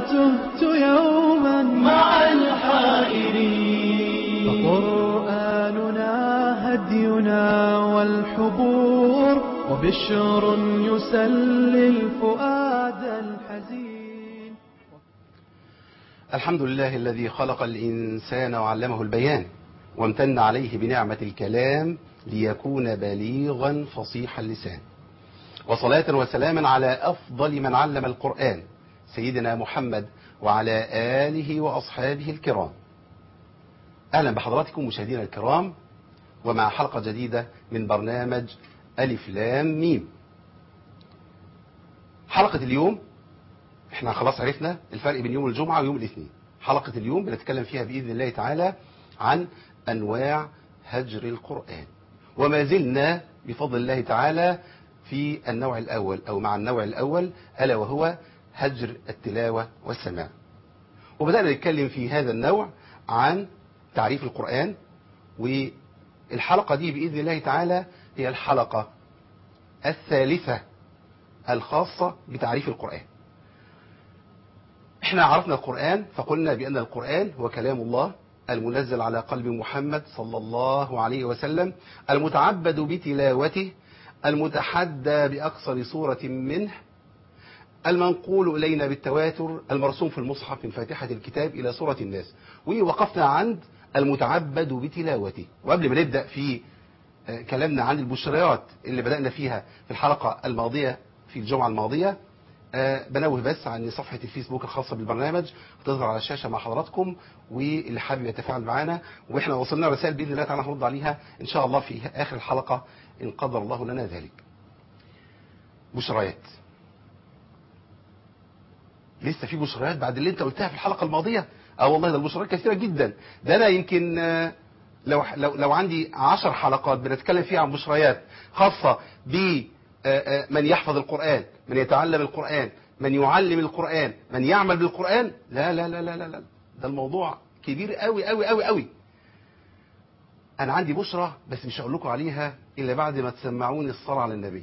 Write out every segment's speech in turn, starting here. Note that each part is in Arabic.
تهت يوما مع الحائرين. فقرآننا هدينا والحبور، وبشر يسلي الفؤاد الحزين. الحمد لله الذي خلق الإنسان وعلمه البيان، وامتن عليه بنعمة الكلام ليكون بليغا فصيح اللسان. وصلاة وسلاما على أفضل من علم القرآن، سيدنا محمد وعلى آله وأصحابه الكرام. أهلا بحضراتكم مشاهدينا الكرام، ومع حلقة جديدة من برنامج ألف لام ميم. حلقة اليوم احنا خلاص عرفنا الفرق بين يوم الجمعة ويوم الاثنين. حلقة اليوم بنتكلم فيها بإذن الله تعالى عن أنواع هجر القرآن، وما زلنا بفضل الله تعالى في النوع الأول أو مع النوع الأول، ألا وهو هجر التلاوة والسماع. وبدأنا نتكلم في هذا النوع عن تعريف القرآن، والحلقة دي بإذن الله تعالى هي الحلقة الثالثة الخاصة بتعريف القرآن. احنا عرفنا القرآن فقلنا بأن القرآن هو كلام الله المنزل على قلب محمد صلى الله عليه وسلم، المتعبد بتلاوته، المتحدى بأقصر صورة منه، المنقول إلينا بالتواتر، المرسوم في المصحف من فاتحة الكتاب إلى سورة الناس. ووقفنا عند المتعبد بتلاوته. وقبل ما نبدأ في كلامنا عن البشريات اللي بدأنا فيها في الحلقة الماضية في الجمعة الماضية، بنوه بس عن صفحة الفيسبوك الخاصة بالبرنامج هتظهر على الشاشة مع حضراتكم، واللي حابب يتفاعل معنا واحنا وصلنا رسائل بإذن الله تعالى هنرد عليها إن شاء الله في آخر الحلقة إن قدر الله لنا ذلك. بشريات، لسه في بشريات بعد اللي انت قلتها في الحلقة الماضية. والله ده البشريات كثيرة جدا. ده انا يمكن لو عندي 10 حلقات بنتكلم فيها عن بشريات خاصة بمن يحفظ القرآن، من يتعلم القرآن، من يعلم القرآن، من يعمل بالقرآن. لا لا لا لا لا لا، ده الموضوع كبير قوي قوي قوي قوي. انا عندي بشرة بس مش هقول لكم عليها الا بعد ما تسمعوني الصلاة على النبي.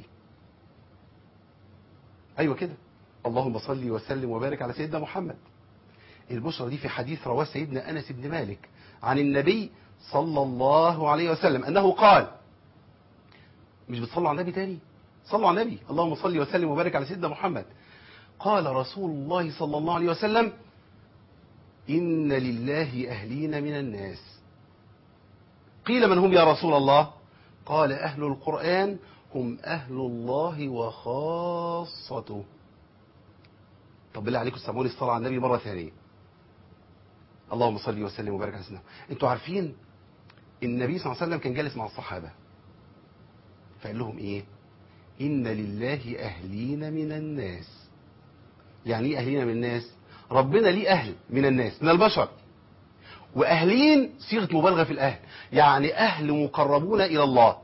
ايوه كده، اللهم صل وسلم وبارك على سيدنا محمد. البشرى دي في حديث رواه سيدنا أنس بن مالك عن النبي صلى الله عليه وسلم أنه قال، مش بتصلوا على النبي تاني؟ صلوا على النبي، اللهم صل وسلم وبارك على سيدنا محمد. قال رسول الله صلى الله عليه وسلم: إن لله أهلين من الناس. قيل من هم يا رسول الله؟ قال أهل القرآن هم أهل الله وخاصته. طب بالله عليكم سمعوني الصلاة على النبي مرة ثانية. اللهم صل وسلم وبارك على سيدنا. انتوا عارفين النبي صلى الله عليه وسلم كان جالس مع الصحابة فقال لهم ايه؟ إن لله أهلين من الناس. يعني ايه أهلين من الناس؟ ربنا ليه أهل من الناس من البشر، وأهلين صيغة مبالغة في الأهل، يعني أهل مقربون إلى الله.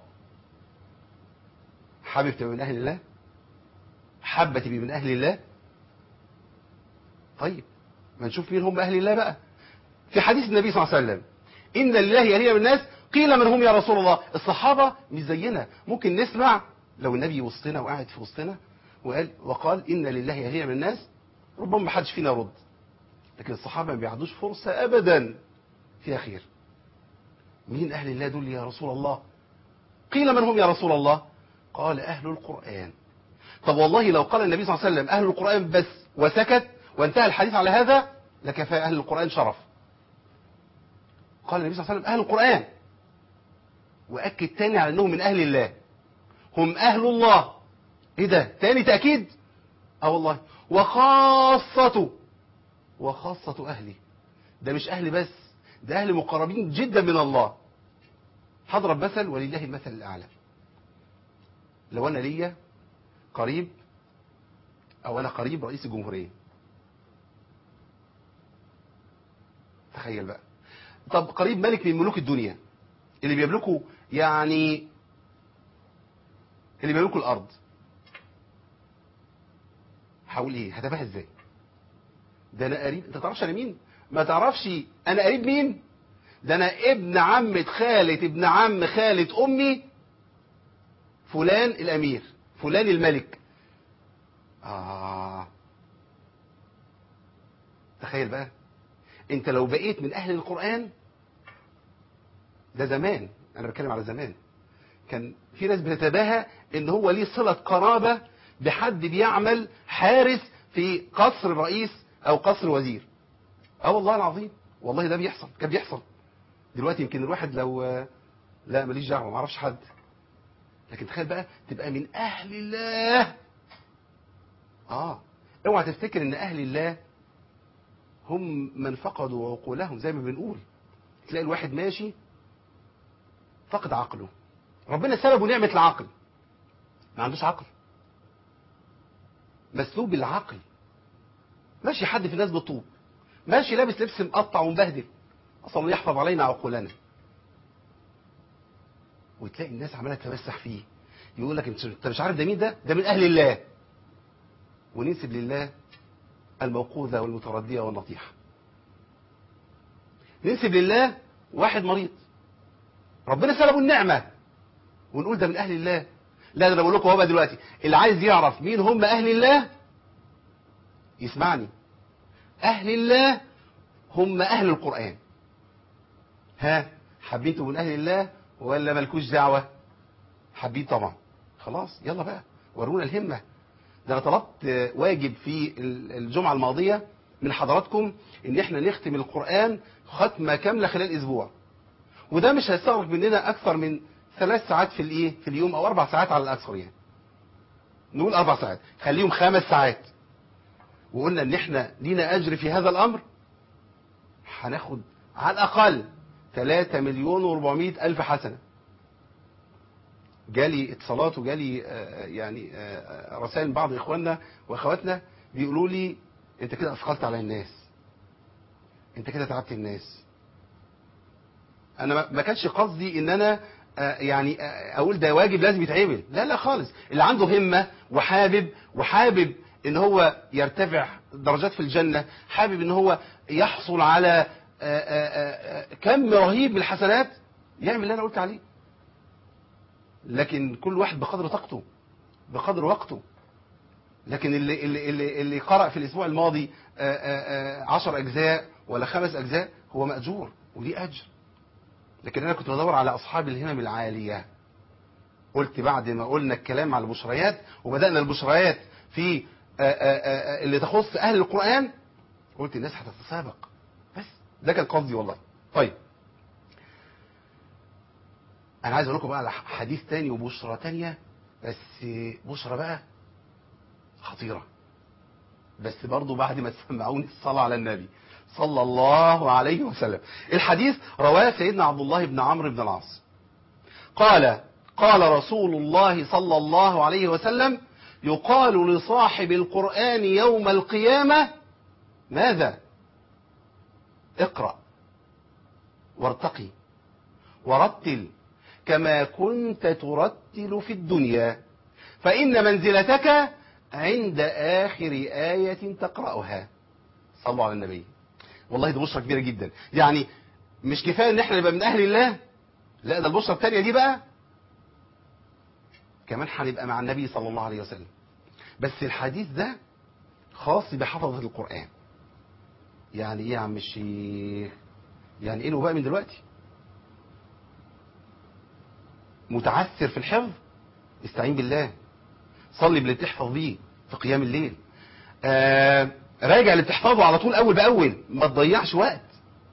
حابب تبقى من أهل الله؟ حابة تبقى من أهل الله؟ طيب ما نشوف مين هم أهل الله بقى. في حديث النبي صلى الله عليه وسلم: إن لله أهلين من الناس. قيل من هم يا رسول الله؟ الصحابة مش زينا، ممكن نسمع لو النبي وسطنا وقاعد في وسطنا وقال إن لله أهلين من الناس، ربما ما حدش فينا يرد، لكن الصحابة ما بيعدوش فرصة أبدا فيها خير. مين أهل الله دول يا رسول الله؟ قيل من هم يا رسول الله؟ قال أهل القرآن. طب والله لو قال النبي صلى الله عليه وسلم أهل القرآن بس وسكت وانتهى الحديث على هذا لكفى أهل القرآن شرف. قال النبي صلى الله عليه وسلم أهل القرآن، وأكد تاني على أنهم من أهل الله، هم أهل الله. إيه ده؟ تاني تأكيد؟ والله. وخاصة أهلي. ده مش أهل بس، ده أهل مقربين جدا من الله. هضرب مثل ولله المثل الأعلى. لو أنا ليا قريب أو أنا قريب رئيس الجمهورية، تخيل بقى. طب قريب ملك من ملوك الدنيا اللي بيملكوا يعني اللي بيملكوا الأرض، هقول إيه؟ هتبقى إزاي؟ ده أنا قريب. أنت تعرفش أنا مين؟ ما تعرفش أنا قريب مين؟ ده أنا ابن عمة خالة ابن عم خالة أمي فلان الأمير، فلان الملك. تخيل بقى، انت لو بقيت من اهل القرآن، ده زمان، انا بتكلم على زمان، كان في ناس بتتباهى ان هو ليه صلة قرابة بحد بيعمل حارس في قصر رئيس او قصر وزير. اه والله العظيم، والله ده بيحصل، كان بيحصل. دلوقتي يمكن الواحد لو لا ماليش دعوه، ما اعرفش حد. لكن تخيل بقى تبقى من اهل الله. اوعى تفتكر ان اهل الله هم من فقدوا عقولهم زي ما بنقول. تلاقي الواحد ماشي فقد عقله، ربنا سلبه نعمة العقل، ما عندوش عقل، مسلوب العقل، ماشي حد في الناس بالطوب، ماشي لابس لبس مقطع ومبهدل، اصلا يحفظ علينا عقولنا. وتلاقي الناس عماله تتمسح فيه، يقول لك انت مش عارف ده مين، ده من اهل الله، وننسب لله الموقوذه والمترديه والنطيحه. ننسب لله واحد مريض ربنا سلبه النعمه ونقول ده من اهل الله. لا، ده انا بقول لكم هو بقى دلوقتي اللي عايز يعرف مين هم اهل الله يسمعني. اهل الله هم اهل القرآن. ها، حابين تبقوا من اهل الله ولا مالكوش دعوه؟ حابين طبعا، خلاص يلا بقى ورونا الهمه. ده انا طلبت واجب في الجمعه الماضيه من حضراتكم ان احنا نختم القرآن ختمه كامله خلال اسبوع، وده مش هيستغرق مننا اكثر من 3 ساعات في اليوم، او 4 ساعات على الاكثر. يعني نقول 4 ساعات، خليهم 5 ساعات. وقلنا ان احنا لينا اجر في هذا الامر، هناخد على الاقل 3,400,000 حسنه. جالي اتصالات وجالي يعني رسائل من بعض اخواننا واخواتنا بيقولوا لي انت كده اثقلت على الناس، انت كده تعبت الناس. انا ما كانش قصدي ان انا يعني اقول ده واجب لازم يتعمل، لا لا خالص. اللي عنده همه وحابب ان هو يرتفع درجات في الجنه، حابب ان هو يحصل على كم رهيب من الحسنات، يعمل اللي انا قلت عليه. لكن كل واحد بقدر طاقته، بقدر وقته. لكن اللي قرأ في الاسبوع الماضي 10 اجزاء ولا 5 اجزاء هو مأجور وليه اجر. لكن انا كنت بدور على اصحاب الهمم العاليه. قلت بعد ما قلنا الكلام على البشريات وبدأنا البشريات في اللي تخص اهل القرآن، قلت الناس هتتسابق. بس ده كان قصدي والله. طيب انا عايز اقول لكم بقى على حديث تاني وبشرى تانية، بس بشرى بقى خطيرة، بس برضو بعد ما تسمعوني الصلاة على النبي صلى الله عليه وسلم. الحديث رواه سيدنا عبد الله بن عمرو بن العاص قال: قال رسول الله صلى الله عليه وسلم: يقال لصاحب القرآن يوم القيامة ماذا؟ اقرأ وارتقي ورتل كما كنت ترتل في الدنيا، فإن منزلتك عند آخر آية تقرأها. صلوا على النبي. والله دي بشرة كبيرة جدا. يعني مش كفاية ان احنا نبقى من اهل الله، لا ده البشرة الثانية دي بقى كمان هنبقى مع النبي صلى الله عليه وسلم. بس الحديث ده خاص بحفظة القرآن. يعني ايه يا عم الشيخ؟ يعني ايه بقى من دلوقتي متعثر في الحفظ؟ استعين بالله، صلي باللي بتحفظ بيه في قيام الليل، راجع اللي بتحفظه على طول اول باول، ما تضيعش وقت.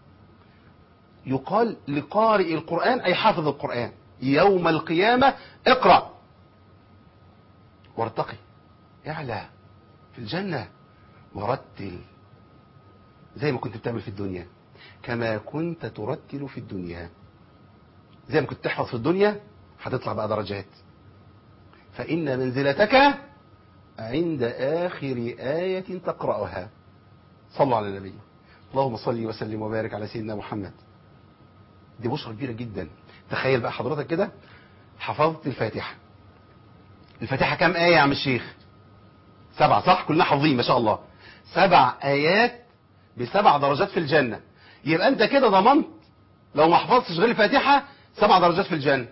يقال لقارئ القرآن اي حافظ القرآن يوم القيامة: اقرأ وارتقي، اعلى في الجنة، ورتل زي ما كنت بتعمل في الدنيا، كما كنت ترتل في الدنيا. زي ما كنت تحفظ في الدنيا هتطلع بقى درجات. فإن منزلتك عند آخر آية تقرأها. صلوا على النبي. اللهم صل وسلم وبارك على سيدنا محمد. دي بشرة كبيرة جدا. تخيل بقى حضرتك كده حفظت الفاتحة. الفاتحة كام آية يا عم الشيخ؟ 7 صح؟ كلنا حافظين ما شاء الله. 7 آيات ب7 درجات في الجنة. يبقى انت كده ضمنت لو ما حفظتش غير الفاتحة 7 درجات في الجنة.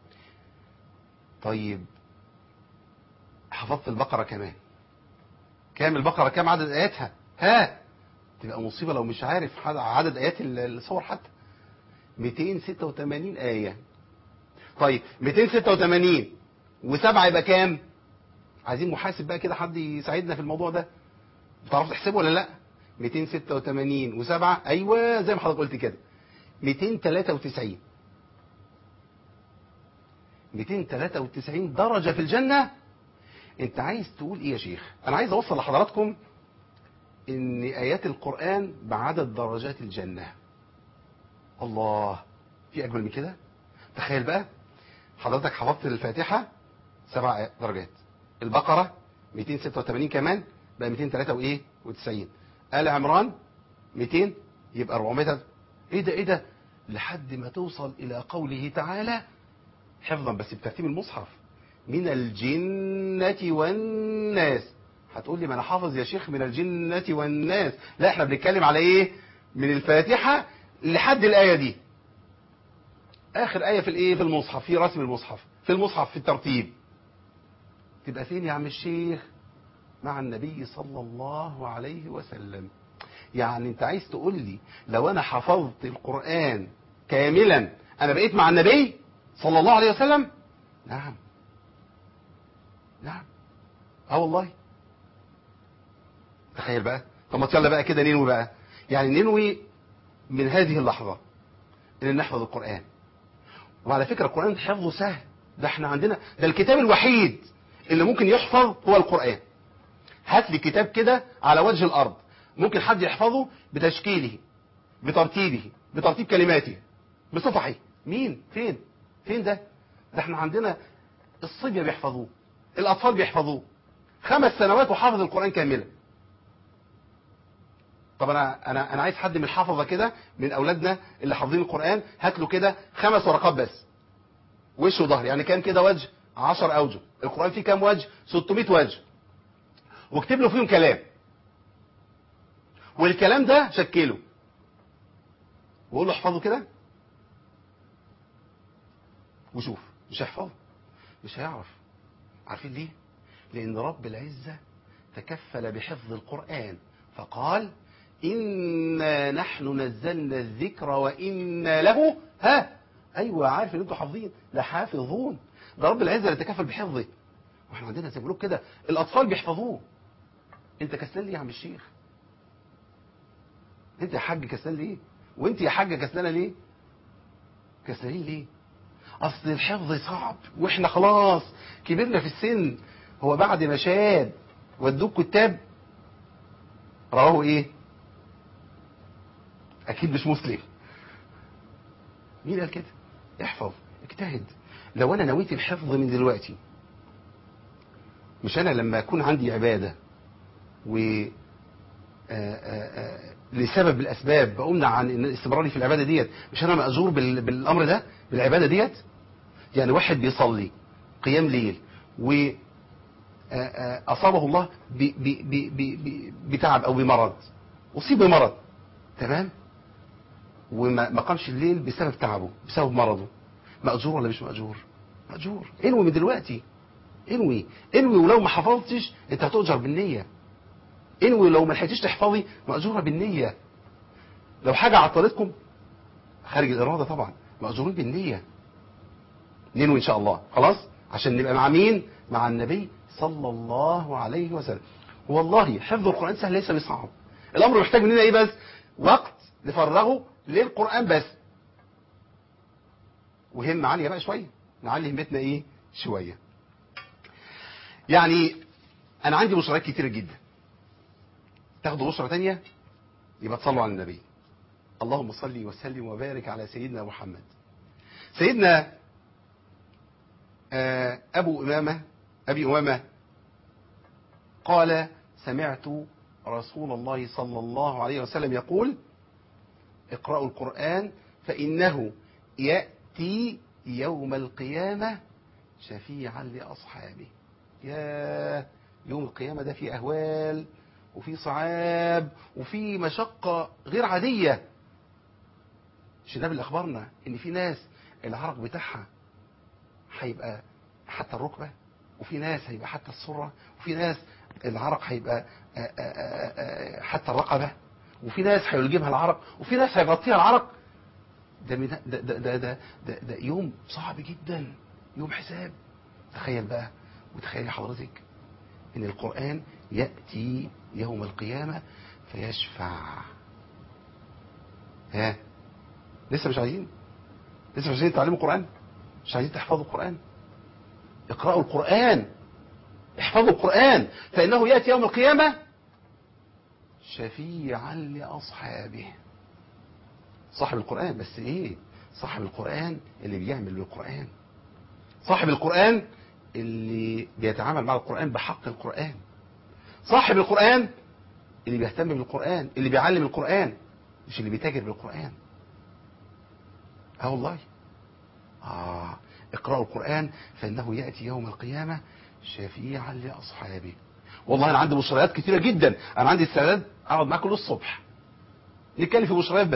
طيب حفظت البقرة كمان كام البقرة؟ كام عدد آياتها؟ ها، تبقى مصيبة لو مش عارف عدد آيات السور حتى. 286 آية. طيب 286 و7 يبقى كام؟ عايزين محاسب بقى كده، حد يساعدنا في الموضوع ده. بتعرفوا تحسبوا ولا لا؟ 286 و7، ايوه زي ما حضرتك قلت كده، 293. 293 درجة في الجنة. انت عايز تقول ايه يا شيخ؟ انا عايز اوصل لحضراتكم ان ايات القرآن بعدد درجات الجنة. الله، في اجمل من كده؟ تخيل بقى حضرتك حفظت الفاتحة 7 درجات، البقرة 286 كمان بقى 293، آل عمران 200 يبقى 400. ايه ده ايه ده؟ لحد ما توصل الى قوله تعالى حفظا بس بترتيب المصحف، من الجنة والناس. هتقول لي ما انا حافظ يا شيخ من الجنة والناس. لا، احنا بنتكلم على ايه؟ من الفاتحة لحد الآية دي، اخر آية في الايه، في المصحف، في رسم المصحف، في المصحف في الترتيب. تبقى فين يا عم الشيخ؟ مع النبي صلى الله عليه وسلم. يعني انت عايز تقول لي لو انا حفظت القرآن كاملا انا بقيت مع النبي صلى الله عليه وسلم؟ نعم نعم، اه والله. تخيل بقى. طب ما يلا بقى كده ننوي بقى، يعني ننوي من هذه اللحظة ان نحفظ القرآن. وعلى فكرة القرآن حفظه سهل، ده احنا عندنا ده الكتاب الوحيد اللي ممكن يحفظ هو القرآن. هات لي كتاب كده على وجه الارض ممكن حد يحفظه بتشكيله، بترتيبه، بترتيب كلماته، بصفحه. مين؟ فين؟ فين ده؟ ده احنا عندنا الصبية بيحفظوه، الاطفال بيحفظوه، 5 سنوات وحافظ القرآن كاملا. طب انا عايز حد من الحافظه كده من اولادنا اللي حافظين القرآن، هات له كده 5 ورقات بس، وش وظهر، يعني كام كده وجه؟ 10 اوجه. القرآن فيه كام وجه؟ 600 وجه، واكتب له فيهم كلام، والكلام ده شكله، وقول له احفظه كده وشوف. مش هيحفظه، مش هيعرف. عارفين ليه؟ لأن رب العزة تكفل بحفظ القرآن فقال إنا نحن نزلنا الذكر وإنا له أيوة عارف إن أنتوا حافظين لحافظون. ده رب العزة اللي تكفل بحفظه. واحنا عندنا زي ما بيقولوا كده الأطفال بيحفظوه. أنت كسلان ليه يا عم الشيخ؟ أنت يا حاج كسلان ليه؟ وأنت يا حاجة كسلانة ليه؟ كسلانين ليه؟ اصل الحفظ صعب واحنا خلاص كبرنا في السن. هو بعد ما شاب ودوك كتاب رواه ايه؟ اكيد مش مسلم. مين قال كده؟ احفظ، اجتهد. لو انا نويت الحفظ من دلوقتي، مش انا لما اكون عندي عبادة و لسبب الاسباب بأمنع عن استمراري في العبادة ديت، مش انا مأجور بالامر ده، بالعبادة ديت؟ يعني واحد بيصلي قيام ليل و أصابه الله بتعب أو بمرض، أصيب بمرض، تمام، وما قامش الليل بسبب تعبه بسبب مرضه، مأجور ولا مش مأجور؟ مأجور. انوي من دلوقتي، انوي انوي، ولو ما حفظتش انت هتؤجر بالنية. انوي لو ما لحقتيش تحفظي مأجورة بالنية. لو حاجة عطلتكم خارج الإرادة طبعا مأجورين بالنية. ننوي إن شاء الله خلاص عشان نبقى مع مين؟ مع النبي صلى الله عليه وسلم. والله حفظ القرآن سهل ليس بصعب. الأمر محتاج مننا إيه بس؟ وقت نفرغه للقرآن بس، وهم عالية بقى شوية، نعلي همتنا إيه شوية. يعني أنا عندي بشرات كتيرة جدا. تاخدوا بشرة تانية يبقى تصلوا على النبي. اللهم صل وسلم وبارك على سيدنا محمد. سيدنا أبي أمامة قال سمعت رسول الله صلى الله عليه وسلم يقول اقرأوا القرآن فإنه يأتي يوم القيامة شفيعا لأصحابه. يا يوم القيامة ده فيه أهوال وفي صعاب وفي مشقة غير عادية. النبي اللي أخبرنا إن في ناس العرق بتاعها هيبقى حتى الركبة، وفي ناس هيبقى حتى السرة، وفي ناس العرق هيبقى حتى الرقبة، وفي ناس هيلجمها العرق، وفي ناس هيغطيها العرق. ده يوم صعب جدا، يوم حساب. تخيل بقى، وتخيل حضرتك ان القرآن يأتي يوم القيامة فيشفع. ها، لسه مش عايزين تعلموا القرآن؟ مش عايزين تحفظوا القرآن؟ اقرأوا القرآن، احفظوا القرآن، فإنه يأتي يوم القيامة شفيعا لأصحابه. صاحب القرآن، بس ايه؟ صاحب القرآن اللي بيعمل بالقرآن، صاحب القرآن اللي بيتعامل مع القرآن بحق القرآن، صاحب القرآن اللي بيهتم بالقرآن، اللي بيعلم القرآن، مش اللي بيتاجر بالقرآن. والله. اقرأوا القرآن فإنه يأتي يوم القيامة شفيعا لأصحابه. والله أنا عندي بشريات كتيرة جدا، أنا عندي استعداد أقعد معاكم الصبح نتكلم في بشريات،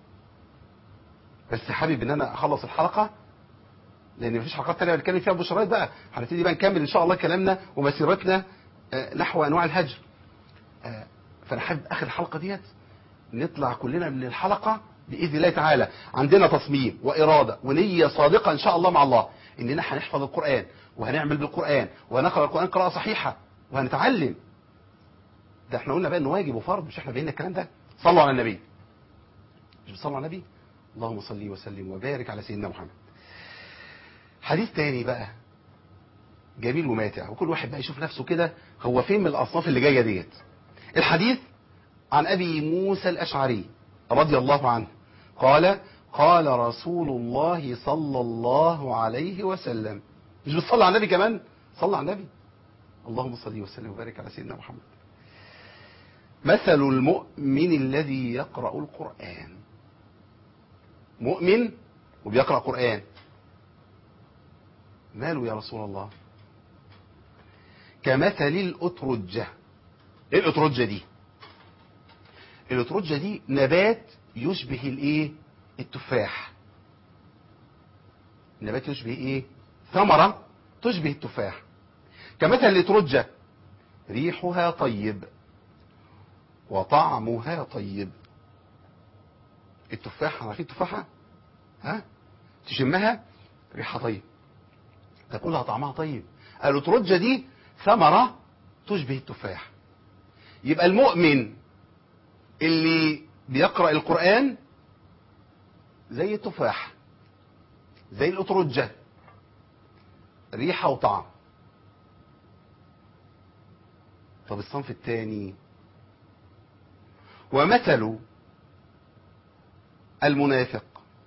بس حابب ان انا اخلص الحلقة، لان مفيش حلقات تانية بنتكلم فيها بشريات بقى. هنبتدي بقى نكمل ان شاء الله كلامنا ومسيرتنا نحو انواع الهجر. فانا حابب اخر الحلقة ديت نطلع كلنا من الحلقة باذن الله تعالى عندنا تصميم وإرادة ونية صادقة ان شاء الله مع الله، اننا هنحفظ القرآن وهنعمل بالقرآن وهنقرأ القرآن قراءة صحيحة وهنتعلم. ده احنا قلنا بقى انه واجب وفرض، مش احنا بينا الكلام ده؟ صلوا على النبي. مش بتصلوا على النبي؟ اللهم صل وسلم وبارك على سيدنا محمد. حديث تاني بقى جميل وماتع، وكل واحد بقى يشوف نفسه كده هو فين من الأصناف اللي جاية ديت. الحديث عن أبي موسى الأشعري رضي الله عنه قال: قال رسول الله صلى الله عليه وسلم. مش بتصلي على النبي كمان؟ صلى على النبي. اللهم صل وسلم وبارك على سيدنا محمد. مثل المؤمن الذي يقرأ القرآن، مؤمن وبيقرأ قرآن، ماله يا رسول الله؟ كمثل الأترجة. ايه الأترجة دي؟ الأترجة دي نبات يشبه الايه؟ التفاح. نبات يشبه ايه؟ ثمرة تشبه التفاح. كمثل الأترجة ريحها طيب وطعمها طيب. التفاحة، عارفين التفاحة؟ تشمها ريحها طيب، تاكلها طعمها طيب. الأترجة دي ثمرة تشبه التفاح. يبقى المؤمن اللي بيقرأ القرآن زي التفاح، زي الأترجة، ريحة وطعم. طب الصنف الثاني: ومثل المنافق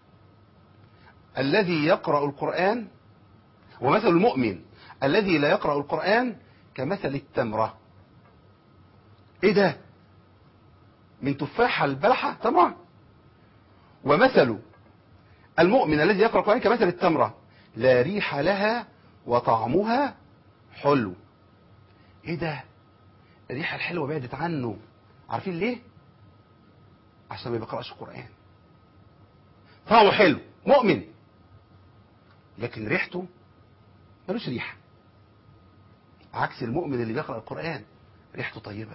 الذي يقرأ القرآن، ومثل المؤمن الذي لا يقرأ القرآن كمثل التمرة. ايه ده؟ من تفاحة البلحة طبعا. ومثل المؤمن الذي يقرأ القرآن كمثل التمرة لا ريح لها وطعمها حلو. ايه ده؟ الريحة الحلوة بعدت عنه. عارفين ليه؟ عشان ما بيقرأش القرآن. طعمه حلو، مؤمن، لكن ريحته ملوش ريحة. عكس المؤمن اللي بيقرأ القرآن ريحته طيبة.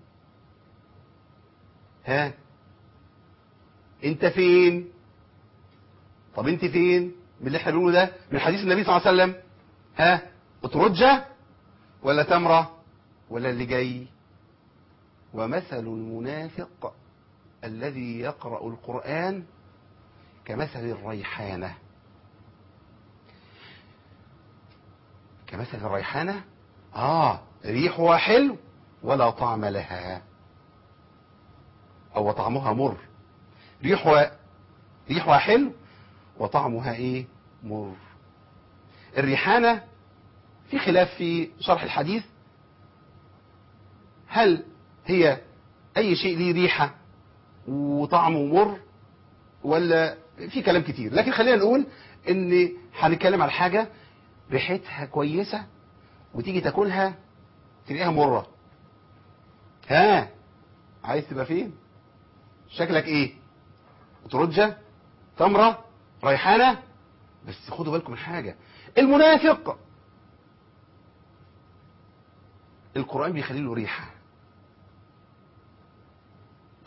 انت فين؟ طب انت فين من اللي احنا بنقوله ده، من حديث النبي صلى الله عليه وسلم؟ أترجة ولا تمرة ولا اللي جاي؟ ومثل المنافق الذي يقرأ القرآن كمثل الريحانة. كمثل الريحانة، ريحها حلو ولا طعم لها، او طعمها مر. ريحها حلو وطعمها ايه؟ مر. الريحانة في خلاف في شرح الحديث، هل هي اي شيء ليه ريحة وطعمه مر، ولا في كلام كتير. لكن خلينا نقول ان هنتكلم على حاجة ريحتها كويسة وتيجي تاكلها تلاقيها مرة. عايز تبقى فين؟ شكلك ايه؟ أترجة، تمرة، ريحانة؟ بس خدوا بالكم من حاجة، المنافق القرآن بيخلي له ريحة،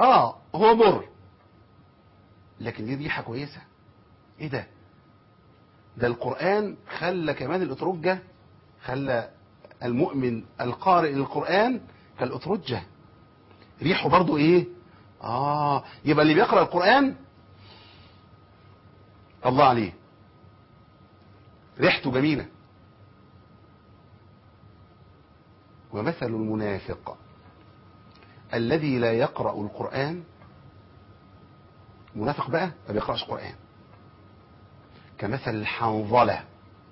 هو مر لكن ليه ريحة كويسة. ايه ده القرآن خلى كمان الأترجة، خلى المؤمن القارئ للقرآن كالأترجة، ريحه برضو ايه. يبقى اللي بيقرأ القرآن الله عليه ريحته جميلة. ومثل المنافق الذي لا يقرأ القرآن، منافق بقى ما بيقرأش قرآن، كمثل الحنظلة.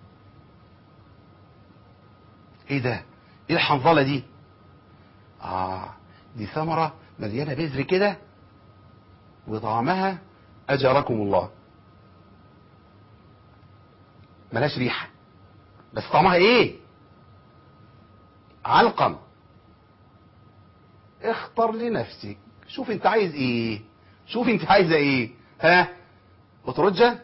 ايه الحنظلة دي؟ دي ثمرة مليانة بذر كده، وطعمها أجركم الله ملاش ريحة، بس طعمها ايه؟ علقم. اختر لنفسك، شوف انت عايز ايه، شوف انت عايزة ايه. أترجة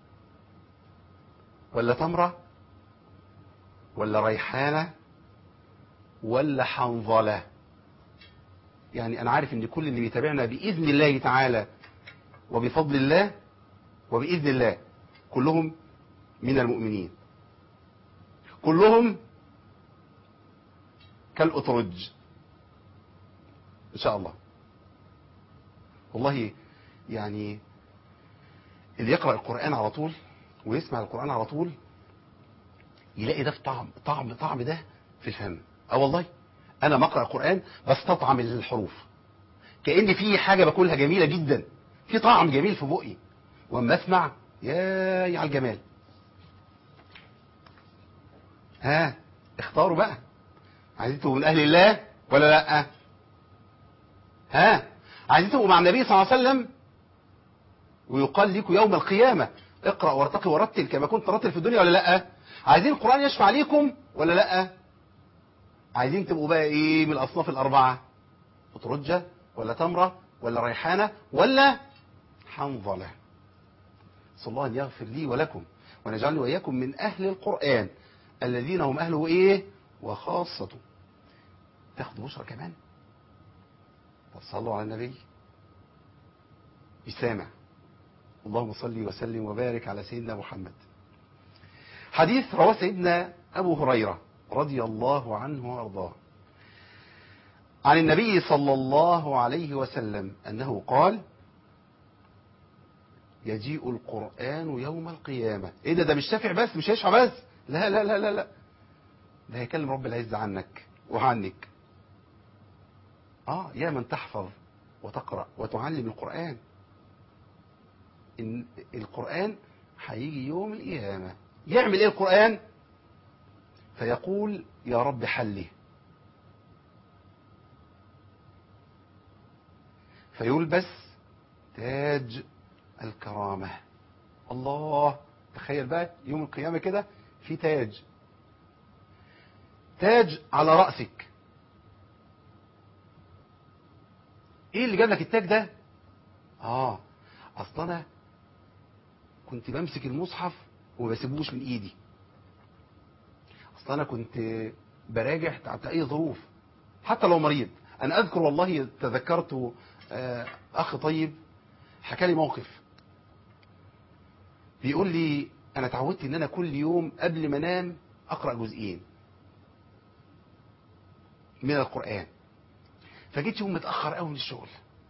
ولا تمرة ولا ريحانة ولا حنظلة؟ يعني انا عارف ان كل اللي بيتابعنا بإذن الله تعالى وبفضل الله وبإذن الله كلهم من المؤمنين، كلهم كالأترج ان شاء الله. والله يعني اللي يقرأ القرآن على طول ويسمع القرآن على طول يلاقي ده في طعم ده في الفم. والله انا مقرأ القرآن بستطعم الحروف كأن في حاجة باكلها جميلة جدا، في طعم جميل في بقي، واما اسمع يا على الجمال. اختاروا بقى، عايزين تبقوا من اهل الله ولا لا؟ عايزين تبقوا مع النبي صلى الله عليه وسلم ويقال لكم يوم القيامة اقرأ وارتقي ورتل كما كنت ترتل في الدنيا ولا لا؟ عايزين القرآن يشفع ليكم ولا لا؟ عايزين تبقوا بقى ايه من الاصناف الاربعة؟ أترجة ولا تمرة ولا ريحانة ولا حنظلة؟ صلى الله أن يغفر لي ولكم ونجعلني وإياكم من أهل القرآن الذين هم أهله إيه وخاصته. تاخدوا بشرى كمان، تصلوا على النبي بسامع. اللهم صل وسلم وبارك على سيدنا محمد. حديث رواه سيدنا أبو هريرة رضي الله عنه وارضاه عن النبي صلى الله عليه وسلم أنه قال: يجيء القرآن يوم القيامة. ايه ده مش شافع بس، مش هيشفع بس، لا لا لا لا لا، ده هيكلم رب العزة عنك وعنك. يا من تحفظ وتقرأ وتعلم القرآن، إن القرآن هيجي يوم القيامة يعمل ايه القرآن؟ فيقول: يا رب حله، فيلبس تاج الكرامة. الله، تخيل بقى يوم القيامة كده في تاج على رأسك. ايه اللي جاب لك التاج ده؟ اصل انا كنت بمسك المصحف وما بسيبوش من ايدي، اصل انا كنت براجع تحت اي ظروف حتى لو مريض. انا اذكر والله تذكرت اخ طيب حكى لي موقف، بيقول لي انا اتعودت ان انا كل يوم قبل ما انام اقرا جزئين من القرآن، فجيت يوم متأخر قوي من الشغل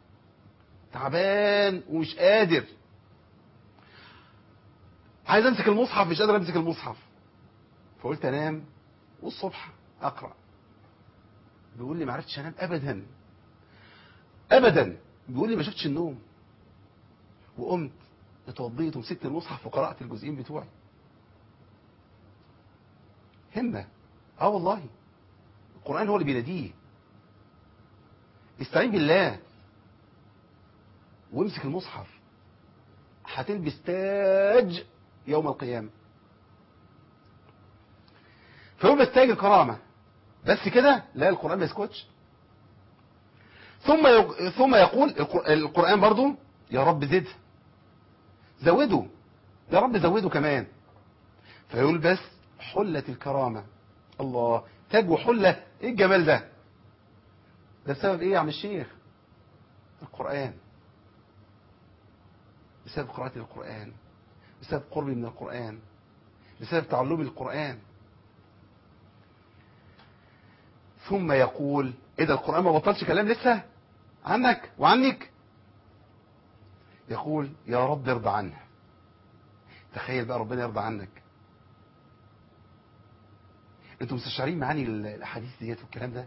تعبان ومش قادر، عايز امسك المصحف مش قادر امسك المصحف، فقلت انام والصبح اقرا. بيقول لي ما عرفتش انام ابدا، بيقول لي ما شفتش النوم، وقمت اتوضيت ومسكت المصحف وقرات الجزئين بتوعي. همه. والله القرآن هو اللي بيناديه. استعين بالله وامسك المصحف، هتلبس تاج يوم القيامة. فيلبس تاج الكرامة. بس كده؟ لا، القرآن ما يسكتش. ثم يقول القرآن برضو: يا رب زوده، يا رب زوده كمان. فيلبس حلة الكرامة. الله، تاج وحلة، ايه الجمال ده؟ ده بسبب ايه يا عم الشيخ؟ القرآن، بسبب قراءتي للقرآن، بسبب قربي من القرآن، بسبب تعلمي القرآن. ثم يقول ايه ده، القرآن ما بطلش كلام لسه عنك وعنك؟ يقول يا رب ارضى عنه. تخيل بقى ربنا يرضى عنك. انتوا مستشعرين معاني الاحاديث ديت والكلام ده؟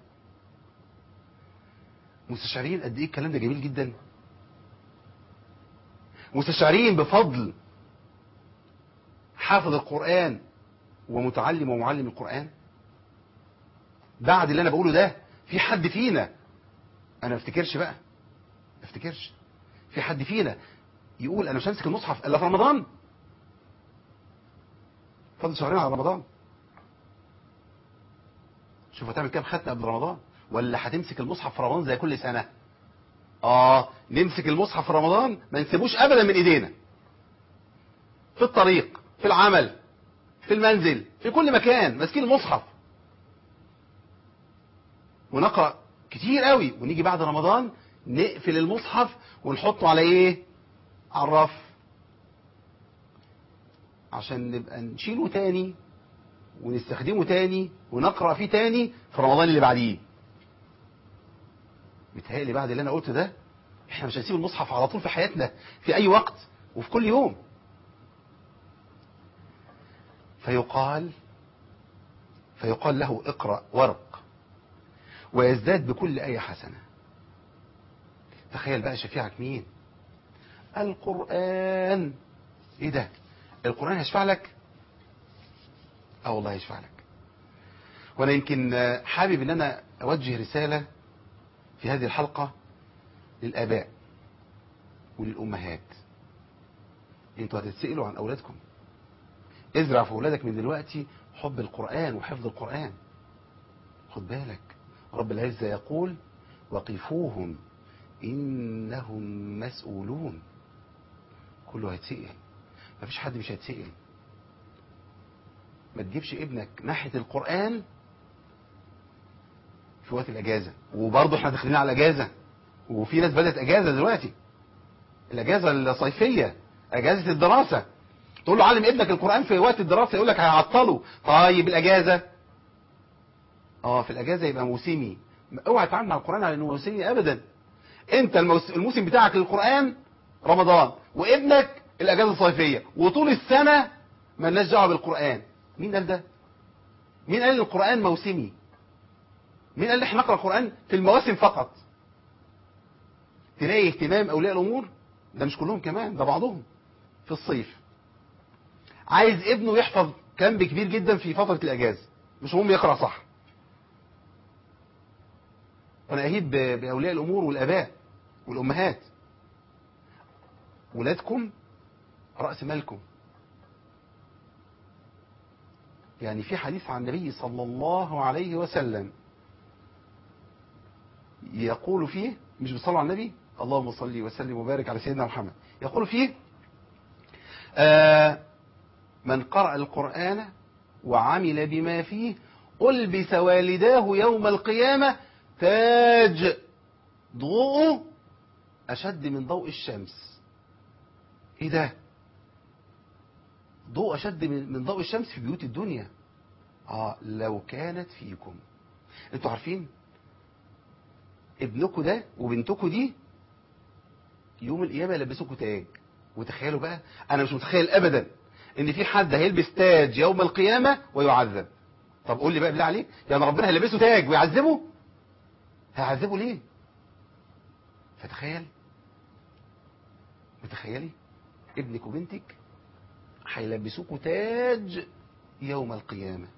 مستشعرين قد ايه الكلام ده جميل جدا؟ مستشعرين بفضل حافظ القرآن ومتعلم ومعلم القرآن؟ بعد اللي انا بقوله ده في حد فينا، انا افتكرش بقى، افتكرش في حد فينا يقول انا مش همسك المصحف الا في رمضان؟ فاضل شهرين على رمضان، شوف هتعمل كام ختمه قبل رمضان؟ ولا هتمسك المصحف في رمضان زي كل سنه؟ نمسك المصحف في رمضان، ما نسيبوش ابدا من ايدينا، في الطريق، في العمل، في المنزل، في كل مكان ماسكين المصحف، ونقرأ كتير قوي، ونيجي بعد رمضان نقفل المصحف ونحطه على ايه؟ على الرف، عشان نبقى نشيله تاني ونستخدمه تاني ونقرأ فيه تاني في رمضان اللي بعديه. متهيألي بعد اللي انا قلته ده احنا مش هنسيب المصحف على طول في حياتنا في اي وقت وفي كل يوم. فيقال له اقرأ ورق ويزداد بكل آية حسنة. تخيل بقى شفيعك مين؟ القرآن. ايه ده، القرآن هيشفع لك؟ والله هيشفع لك. وانا يمكن حابب ان انا اوجه رسالة في هذه الحلقة للآباء وللأمهات. انتوا هتتسألوا عن أولادكم، ازرع في أولادك من دلوقتي حب القرآن وحفظ القرآن. خد بالك رب العزة يقول وقفوهم إنهم مسؤولون. كله هيتسأل، مفيش حد مش هيتسأل. ما تجيبش ابنك ناحية القرآن في وقت الأجازة، وبرضه احنا داخلين على الأجازة، وفي ناس بدأت أجازة دلوقتي، الأجازة الصيفية، أجازة الدراسة. تقول له علم ابنك القرآن في وقت الدراسة، يقول لك هيعطله. طيب الأجازة؟ في الأجازة يبقى موسمي. اوعى تتعامل مع القرآن على انه موسمي ابدا. انت الموسم بتاعك للقرآن رمضان، وابنك الأجازة الصيفية، وطول السنة مالناش دعوه بالقرآن. مين قال ده؟ مين قال القرآن موسمي؟ مين قال احنا نقرأ القرآن في المواسم فقط؟ تلاقي اهتمام أولياء الأمور، ده مش كلهم كمان، ده بعضهم، في الصيف عايز ابنه يحفظ كم كبير جدا في فترة الأجازة، مش مهم يقرأ صح. وانا اهيب باولياء الامور والاباء والامهات، ولادكم راس مالكم. يعني في حديث عن النبي صلى الله عليه وسلم يقول فيه، مش بيصلوا على النبي اللهم صل وسلم وبارك على سيدنا محمد، يقول فيه من قرأ القرآن وعمل بما فيه ألبس والداه يوم القيامة تاج ضوءه أشد من ضوء الشمس. إيه ده؟ ضوء أشد من ضوء الشمس في بيوت الدنيا. لو كانت فيكم. انتوا عارفين ابنكم ده وبنتكم دي يوم القيامة يلبسوكوا تاج. وتخيلوا بقى، أنا مش متخيل أبدا إن في حد هيلبس تاج يوم القيامة ويعذب. طب قول لي بقى بالله عليك، يعني ربنا هيلبسه تاج ويعذبه؟ هيعذبه ليه؟ فتخيل، متخيلي ابنك وبنتك هيلبسوكوا تاج يوم القيامة.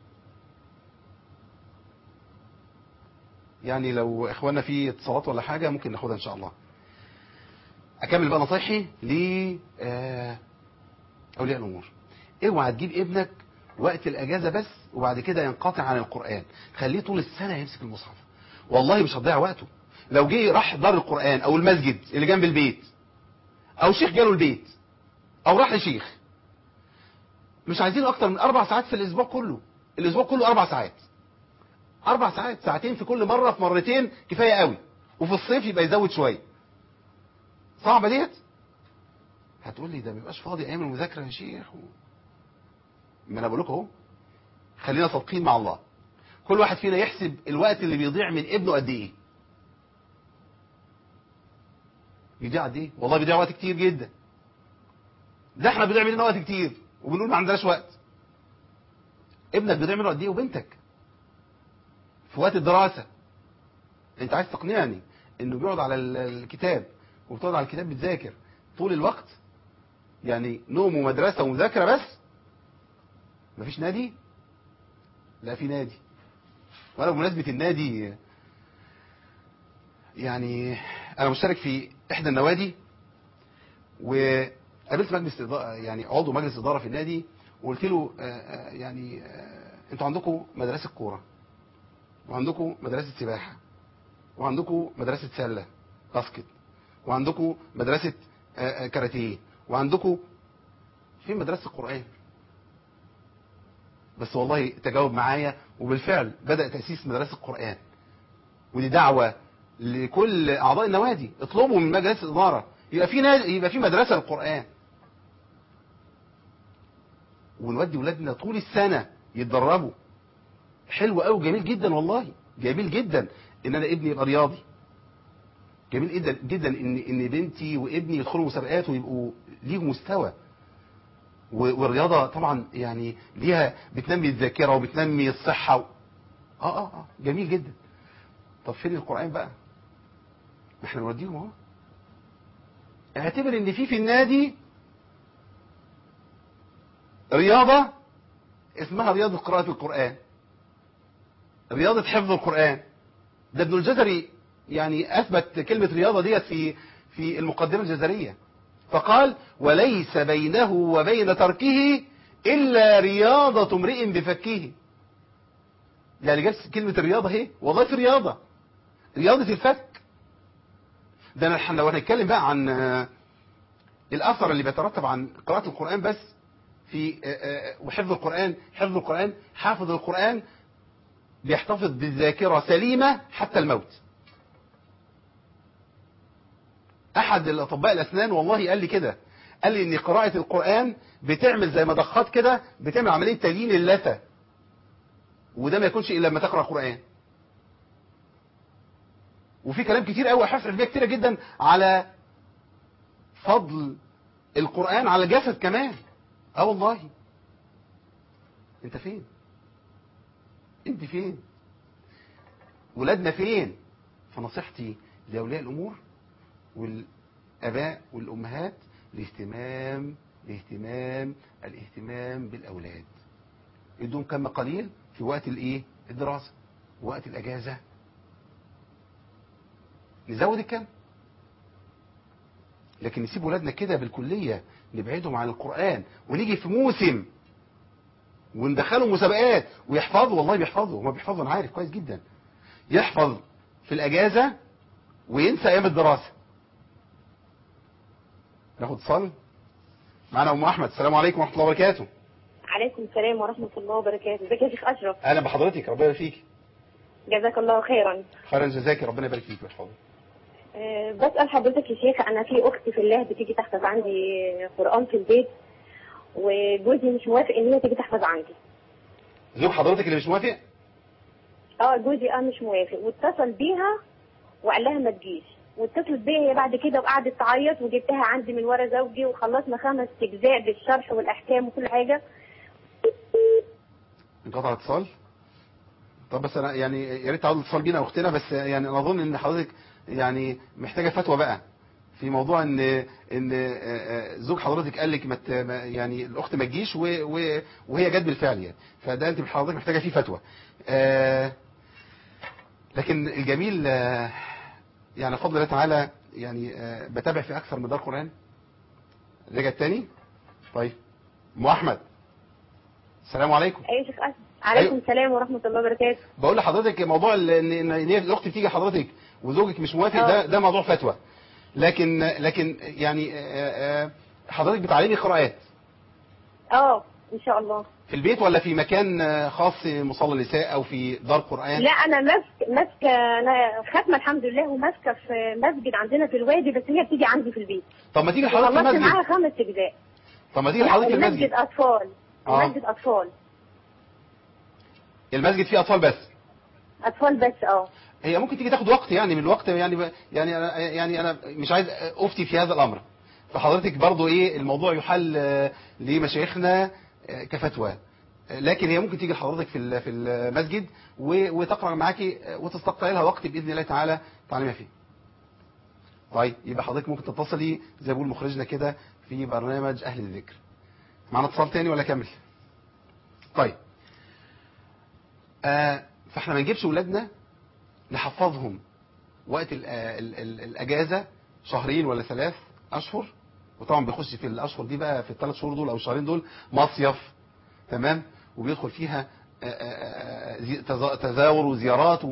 يعني لو اخوانا في اتصالات ولا حاجة ممكن ناخدها ان شاء الله. اكمل بقى نصيحي لاولياء الامور. اوعى تجيب ابنك وقت الاجازة بس وبعد كده ينقطع عن القرآن. خليه طول السنة يمسك المصحف، والله مش هتضيع وقته. لو جه راح دار القرآن او المسجد اللي جنب البيت، او شيخ جاله البيت، او راح لشيخ، مش عايزين اكتر من 4 ساعات في الاسبوع كله. الاسبوع كله 4 ساعات، 4 ساعات، ساعتين في كل مرة، في مرتين كفاية قوي. وفي الصيف يبقى يزود شوية. صعبة ديت. هتقول لي ده مبيبقاش فاضي ايام المذاكرة يا شيخ ما انا بقول لكم اهو، خلينا صادقين مع الله. كل واحد فينا يحسب الوقت اللي بيضيع من ابنه قد ايه. بيضيع قد ايه؟ والله بيضيع وقت كتير جدا. ده احنا بيضيع مننا وقت كتير وبنقول ما عندناش وقت. ابنك بيضيع منه قد ايه وبنتك في وقت الدراسة. انت عايز تقنعني انه بيقعد على الكتاب وبتقعد على الكتاب بتذاكر طول الوقت؟ يعني نوم ومدرسة ومذاكرة بس؟ مفيش نادي؟ لا في نادي. وانا بمناسبة النادي يعني انا مشترك في احدى النوادي، وقابلت مجلس يعني عضو مجلس اداره في النادي، وقلت له يعني انتوا عندكم مدرسه كوره، وعندكم مدرسه سباحه، وعندكم مدرسه سله باسكت، وعندكم مدرسه كاراتيه، وعندكم في مدرسه القران. بس والله تجاوب معايا، وبالفعل بدأ تأسيس مدرسة القرآن. ودي دعوة لكل أعضاء النوادي، اطلبوا من مجلس الإدارة يبقى في يبقى في مدرسة للقرآن، ونودي ولادنا طول السنة يتدربوا. حلو قوي، جميل جدا، والله جميل جدا ان انا ابني يبقى رياضي. جميل جدا جدا ان بنتي وابني يدخلوا مسابقات ويبقوا ليهم مستوى. والرياضة طبعا يعني ليها بتنمي الذاكرة وبتنمي الصحة جميل جدا. طب فين القرآن بقى؟ ما احنا نوديهم اهو. اعتبر ان في النادي رياضة اسمها رياضة قراءة القرآن، رياضة حفظ القرآن. ده ابن الجزري يعني اثبت كلمة رياضة ديت في المقدمة الجزرية، فقال وليس بينه وبين تركه الا رياضة امرئ بفكه. يعني جاب كلمة الرياضة اهي، والله في رياضة الفك. ده احنا لو هنتكلم بقى عن الاثر اللي بيترتب عن قراءة القرآن بس في وحفظ القرآن. حفظ القرآن، حافظ القرآن بيحتفظ بالذاكرة سليمة حتى الموت. احد الاطباء الاسنان والله قال لي كده، قال لي ان قراءة القرآن بتعمل زي مضخات كده، بتعمل عملية تليين اللثة، وده ما يكونش الا لما تقرأ قرآن. وفي كلام كتير قوي، حفظ فيها كتيرة جدا على فضل القرآن على الجسد كمان. والله. انت فين؟ انت فين؟ ولادنا فين؟ فنصيحتي لأولياء الأمور والآباء والأمهات الاهتمام بالأولاد. ادوهم كم قليل في وقت الدراسة، وقت الأجازة نزود الكم. لكن نسيب ولادنا كده بالكلية، نبعدهم عن القرآن، ونيجي في موسم وندخلهم مسابقات ويحفظوا. والله بيحفظوا، هما بيحفظوا، انا عارف كويس جدا. يحفظ في الأجازة وينسى أيام الدراسة. ناخد اتصال معنا أم أحمد. السلام عليكم ورحمة الله وبركاته. عليكم السلام ورحمة الله وبركاته. ازيك يا شيخ أشرف؟ أهلا بحضرتك، ربنا يبارك فيك. جزاك الله خيرا. خيرا جزاك، ربنا يبارك فيك ويحفظك. بسأل حضرتك يا شيخ، أنا في أختي في الله بتيجي تحفظ عندي قرآن في البيت، وجوزي مش موافق إن هي تيجي تحفظ عندي. زوج حضرتك اللي مش موافق؟ جوزي مش موافق، واتصل بيها وقال لها ما تجيش، واتصلت بيا هي بعد كده وقعدت تعيط، وجبتها عندي من ورا زوجي وخلصنا 5 أجزاء بالشرح والأحكام وكل حاجة. انقطع اتصال. طب بس انا يعني يا ريت تعود الاتصال بينا اختنا، بس يعني انا اظن ان حضرتك يعني محتاجه فتوى بقى في موضوع ان زوج حضرتك قال لك يعني الاخت ما تجيش وهي جت بالفعل يعني، فده انت حضرتك محتاجه فيه فتوى. لكن الجميل يعني بفضل الله تعالى يعني بتابع في اكثر من دار قرآن. رجعت تاني. طيب ام احمد، السلام عليكم. ايوه يا شيخ أشرف. عليكم السلام ورحمة الله وبركاته. بقول لحضرتك موضوع ان الاخت بتيجي حضرتك وزوجك مش موافق، ده موضوع فتوى. لكن يعني حضرتك بتعلمي قراءات؟ ان شاء الله. في البيت ولا في مكان خاص مصلى نساء او في دار قرآن؟ لا انا ماسكه انا ختمه الحمد لله، وماسكه في مسجد عندنا في الوادي، بس هي بتيجي عندي في البيت. طب ما تيجي لحضرتك في وخلصت المسجد. معاها 5 اجزاء. طب ما تيجي لحضرتك في المسجد المسجد. اطفال. المسجد اطفال. المسجد فيه اطفال بس. اطفال بس هي ممكن تيجي تاخد وقت يعني من الوقت، يعني انا مش عايز افتي في هذا الامر، فحضرتك برضو ايه الموضوع يحل لمشايخنا كفتوى، لكن هي ممكن تيجي لحضرتك في المسجد وتقرا معاكي وتستقطعي لها وقت باذن الله تعالى تعلمها فيه. طيب يبقى حضرتك ممكن تتصلي زي ما بيقول مخرجنا كده في برنامج اهل الذكر. معنا اتصال تاني ولا كمل؟ طيب فاحنا ما نجيبش ولادنا نحفظهم وقت الاجازه شهرين ولا 3 اشهر، وطبعا بيخش في الاشهر دي بقى في ال3 شهور دول او الشهرين دول مصيف، تمام، وبيدخل فيها تزاور وزيارات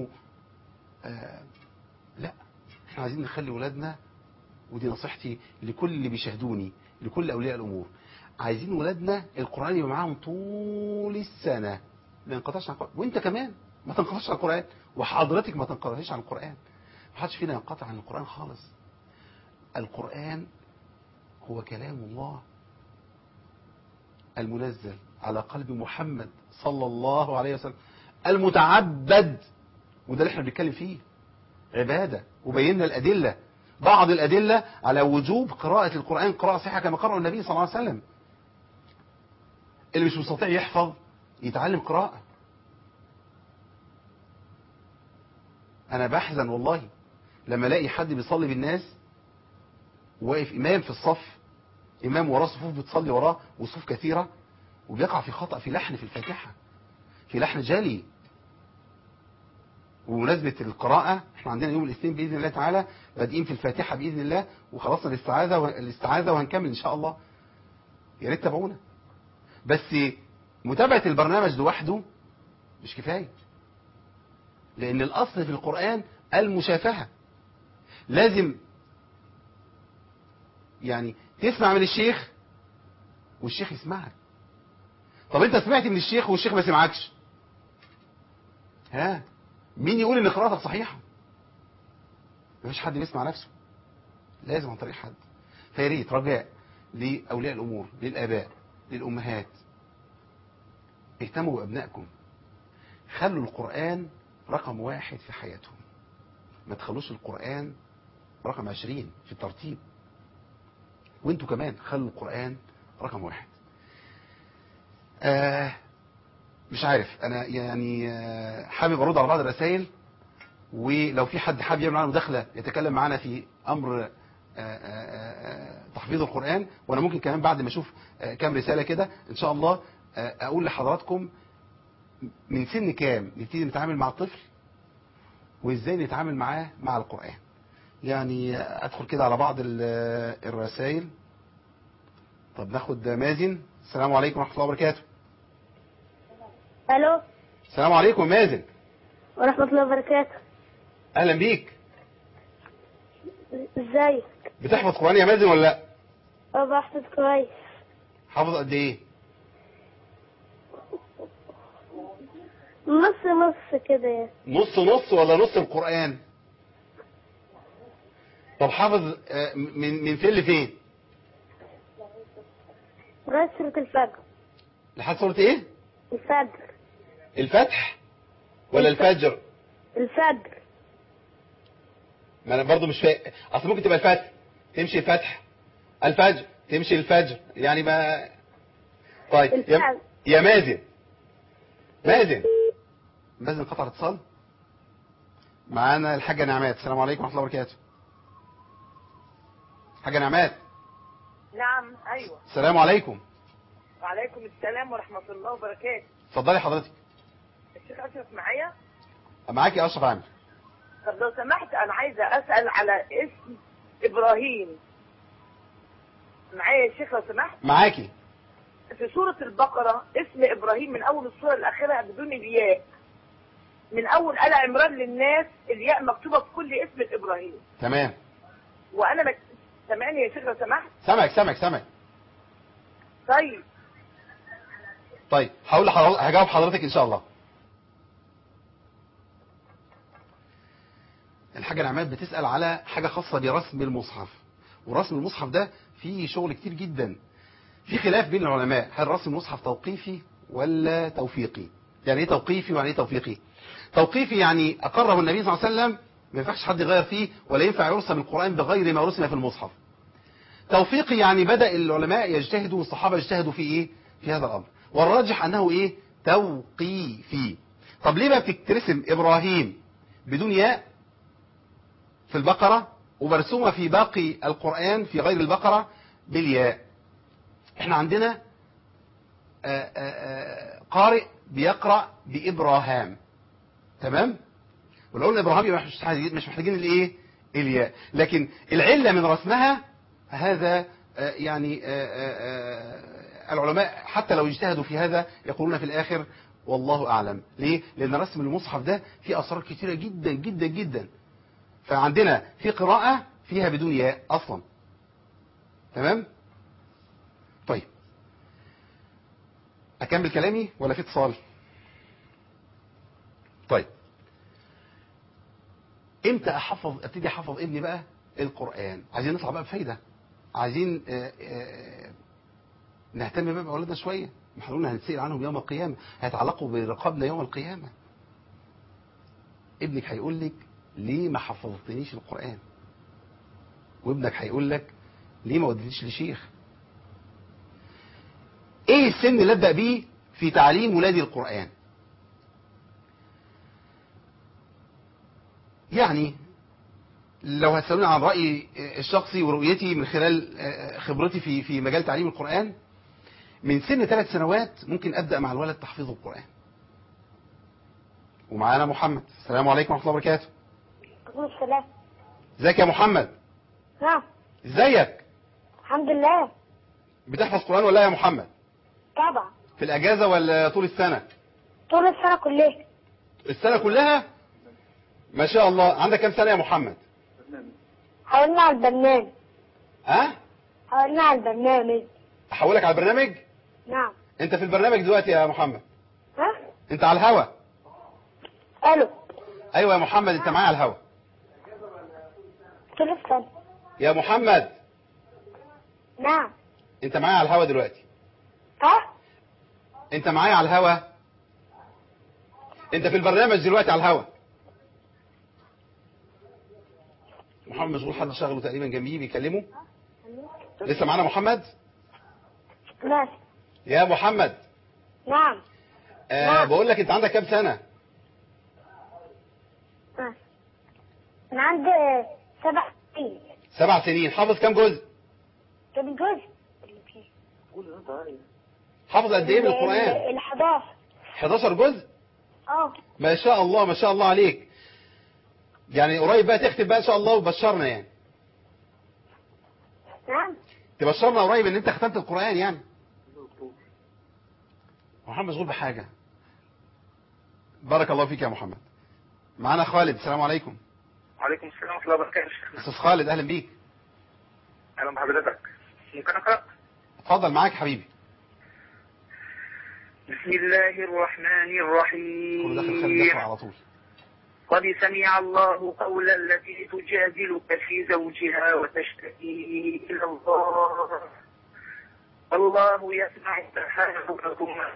لا، احنا عايزين نخلي ولادنا، ودي نصيحتي لكل اللي بيشاهدوني، لكل اولياء الامور، عايزين ولادنا القران يبقى معاهم طول السنه، ما ينقطعش عن القران، وانت كمان ما تنقطعش عن القران، وحضرتك ما تنقطعش عن القران، ما حدش فينا ينقطع عن القران خالص. القران هو كلام الله المنزل على قلب محمد صلى الله عليه وسلم المتعبد، وده اللي احنا بنتكلم فيه، عبادة، وبينا الأدلة، بعض الأدلة على وجوب قراءة القرآن قراءة صحيحة كما قرأ النبي صلى الله عليه وسلم. اللي مش مستطيع يحفظ يتعلم قراءة. أنا بحزن والله لما الاقي حد بيصلي بالناس واقف إمام في الصف، إمام وراه صفوف بتصلي وراه وصفوف كثيرة، وبيقع في خطأ في لحن في الفاتحة، في لحن جلي. وبمناسبة القراءة احنا عندنا يوم الاثنين بإذن الله تعالى بادئين في الفاتحة بإذن الله، وخلصنا الاستعاذة وهنكمل إن شاء الله. يا ريت تابعونا. بس متابعة البرنامج لوحده مش كفاية، لأن الأصل في القرآن المشافهة. لازم يعني تسمع من الشيخ والشيخ يسمعك. طب انت سمعت من الشيخ والشيخ ما سمعكش، ها مين يقول ان قراءتك صحيحة؟ مفيش حد بيسمع نفسه، لازم عن طريق حد. فيا ريت رجاء لأولياء الأمور، للآباء، للأمهات، اهتموا بأبنائكم، خلوا القرآن رقم 1 في حياتهم، ما تخلوش القرآن رقم 20 في الترتيب. وانتوا كمان خلوا القرآن رقم 1. مش عارف انا يعني حابب ارد على بعض الرسائل، ولو في حد حابب يعمل معنا مداخله يتكلم معنا في امر تحفيظ القرآن، وانا ممكن كمان بعد ما اشوف كام رسالة كده ان شاء الله اقول لحضراتكم من سن كام نبتدي نتعامل مع الطفل وازاي نتعامل معاه مع القرآن. يعني ادخل كده على بعض الرسائل. طب ناخد مازن. السلام عليكم ورحمة الله وبركاته. الو. السلام عليكم مازن. ورحمة الله وبركاته. اهلا بيك. ازيك؟ بتحفظ قرآن يا مازن ولا لا؟ بحفظ كويس. حافظ قد ايه؟ نص نص كده يعني. نص نص ولا نص القرآن؟ طب حافظ من فين لفين؟ لغاية سورة الفجر. لحد سورة ايه؟ الفجر. الفتح ولا الفجر؟ الفجر. ما انا برضو مش فاهم، اصل ممكن تبقى الفتح تمشي الفتح، الفجر تمشي الفجر، يعني ما طيب يا مازن قطع اتصال. معانا الحاجة نعمات. السلام عليكم ورحمة الله وبركاته. حاجة نعمات. نعم ايوه. السلام عليكم. وعليكم السلام ورحمة الله وبركاته. اتفضلي حضرتك. الشيخ اشرف معايا؟ معاكي اشرف عامر. طب لو سمحت انا عايزة اسأل على اسم ابراهيم. معايا يا شيخ لو سمحت؟ معاكي. في سورة البقرة اسم ابراهيم من اول السورة الاخيرة بدون الياء، من اول آل عمران للناس الياء مكتوبة في كل اسم ابراهيم. تمام. وانا سامعني يا شيخ لو سمحت؟ سامعك. طيب طيب هجاوب حضرتك ان شاء الله. الحاجة نعمات بتسأل على حاجة خاصة برسم المصحف، ورسم المصحف ده فيه شغل كتير جدا. في خلاف بين العلماء، هل رسم المصحف توقيفي ولا توفيقي؟ يعني ايه توقيفي ويعني ايه توفيقي؟ توقيفي يعني اقره النبي صلى الله عليه وسلم، ما ينفعش حد يغير فيه، ولا ينفع يرسم القرآن بغير ما رسم في المصحف. توفيقي يعني بدأ العلماء يجتهدوا والصحابة يجتهدوا في ايه؟ في هذا الامر، والراجح انه ايه؟ توقيفي. طب ليه بقى بترسم ابراهيم بدون ياء في البقرة ومرسومة في باقي القرآن في غير البقرة بالياء؟ احنا عندنا قارئ بيقرأ بإبراهام، تمام؟ ولو قلنا إبراهام يبقى مش محتاجين الايه؟ الياء. لكن العلة من رسمها هذا يعني العلماء حتى لو اجتهدوا في هذا يقولون في الآخر والله أعلم. ليه؟ لأن رسم المصحف ده فيه أسرار كتيرة جدا جدا جدا. فعندنا في قراءة فيها بدون ياء أصلا، تمام؟ طيب أكمل كلامي ولا في اتصال؟ طيب امتى ابتدي احفظ ابني بقى القرآن؟ عايزين نطلع بقى بفايدة، عايزين نهتم بقى بأولادنا شوية. محلونا هنتسأل عنهم يوم القيامة، هيتعلقوا برقابنا يوم القيامة. ابنك هيقول لك ليه ما حفظتنيش القرآن، وابنك هيقول لك ليه ما وديتنيش لشيخ. ايه السن اللي ابدا بيه في تعليم ولادي القرآن؟ يعني لو هتسألوني عن رأيي الشخصي ورؤيتي من خلال خبرتي في مجال تعليم القرآن، من سن 3 سنوات ممكن أبدأ مع الولد تحفيظ القرآن. ومعانا محمد. السلام عليكم ورحمة الله وبركاته. عليكم السلام. ازيك يا محمد؟ نعم. ازيك؟ الحمد لله. بتحفظ قرآن ولا يا محمد؟ طبعا. في الأجازة ولا طول السنة؟ طول السنة كلها. السنة كلها؟ ما شاء الله. عندك كام سنة يا محمد؟ حولنا على البرنامج. ها؟ حولنا على البرنامج. احولك على البرنامج؟ نعم. انت في البرنامج دلوقتي يا محمد؟ ها؟ انت على الهوا؟ الو. ايوه يا محمد، انت معايا على الهوا. طول السنة. يا محمد. نعم. انت معايا على الهوا دلوقتي؟ ها؟ انت معايا على الهوا؟ انت في البرنامج دلوقتي على الهوا. محمد مشغول، حد شغله تقريبا جنبيه بيكلمه. لسه معانا محمد؟ ماشي. يا محمد. نعم. نعم. بقول لك انت عندك كام سنة؟ أنا عندي 7 سنين. 7 سنين. حافظ كام جزء؟ كم جزء؟ حافظ قد ايه من القرآن؟ 11. 11 جزء؟ اه. ما شاء الله ما شاء الله عليك. يعني قريب بقى تختم بقى ان شاء الله وبشرنا يعني. نعم. تبشرنا قريب ان انت ختمت القرآن يعني. محمد مشغول بحاجة. بارك الله فيك يا محمد. معانا خالد. السلام عليكم. وعليكم السلام ورحمة الله وبركاته. استاذ خالد اهلا بيك. اهلا بحضرتك. ممكن اقرأ؟ اتفضل معاك حبيبي. بسم الله الرحمن الرحيم. كل داخل خالد يقرأ على طول. قد سمع الله قول التي تجادلك في زوجها وتشتكي إلى الله والله يسمع تحاوركما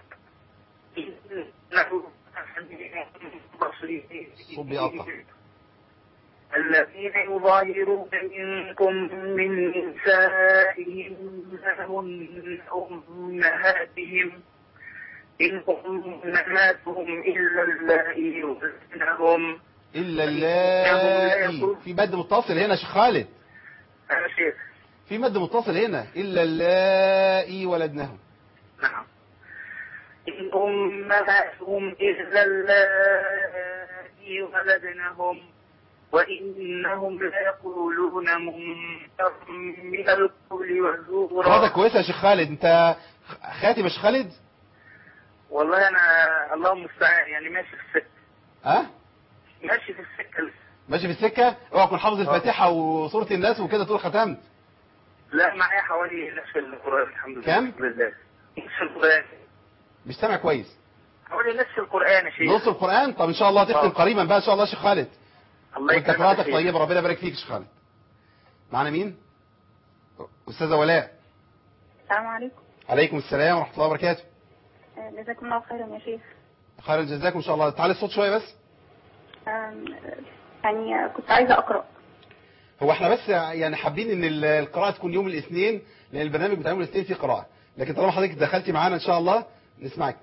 إنه سميع بصير. الصوت بيقطع. الذين يظاهرون منكم من نسائهم ما هن أمهاتهم إن أمهاتهم إلا اللائي ولدنهم إلا اللائي. في مد متصل هنا يا شيخ خالد. يا شيخ. في مد متصل هنا. إلا اللائي ولدنهم. نعم. إن أمهاتهم إلا اللائي ولدنهم وإنهم ليقولون منكرا من القول والزور. هذا كويس يا شيخ خالد. أنت خاتم يا شيخ خالد؟ والله أنا الله المستعان يعني ماشي في السكة. ها؟ ماشي في السكة لسه. ماشي في السكة؟ اوعى تكون حافظ الفاتحة وسورة الناس وكده تقول ختمت. لا معايا حوالي نصف القرآن الحمد لله. كم؟ الحمد لله. نصف القرآن. مش سامع كويس. حوالي نص القرآن يا شيخ. نص القرآن؟ طب ان شاء الله تختم قريبا بقى ان شاء الله يا شيخ خالد. الله وانت يكرمك قراءتك يا شيخ. طيبة، ربنا يبارك فيك يا شيخ خالد. معانا مين؟ أستاذة ولاء. السلام عليكم. عليكم السلام ورحمة الله وبركاته. جزاكم الله خيرا يا شيخ. خيرا جزاكم ان شاء الله. تعالي الصوت شوية بس. يعني كنت عايزة أقرأ. هو احنا بس يعني حابين ان القراءة تكون يوم الاثنين، لان البرنامج بتاع يوم الاثنين فيه قراءة، لكن طالما حضرتك دخلتي معانا ان شاء الله نسمعك.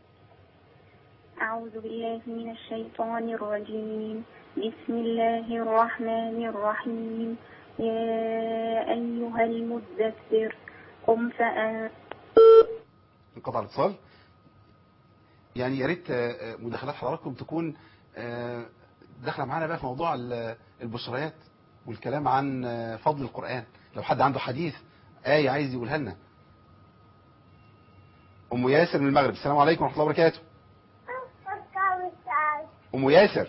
أعوذ بالله من الشيطان الرجيم. بسم الله الرحمن الرحيم. يا أيها المدثر قم فأنذر. انقطع الاتصال. يعني يا ريت مداخلات حضراتكم تكون داخله معانا بقى في موضوع البشريات والكلام عن فضل القرآن. لو حد عنده حديث آية عايز يقولها لنا. أم ياسر من المغرب. السلام عليكم ورحمة الله وبركاته. أم ياسر.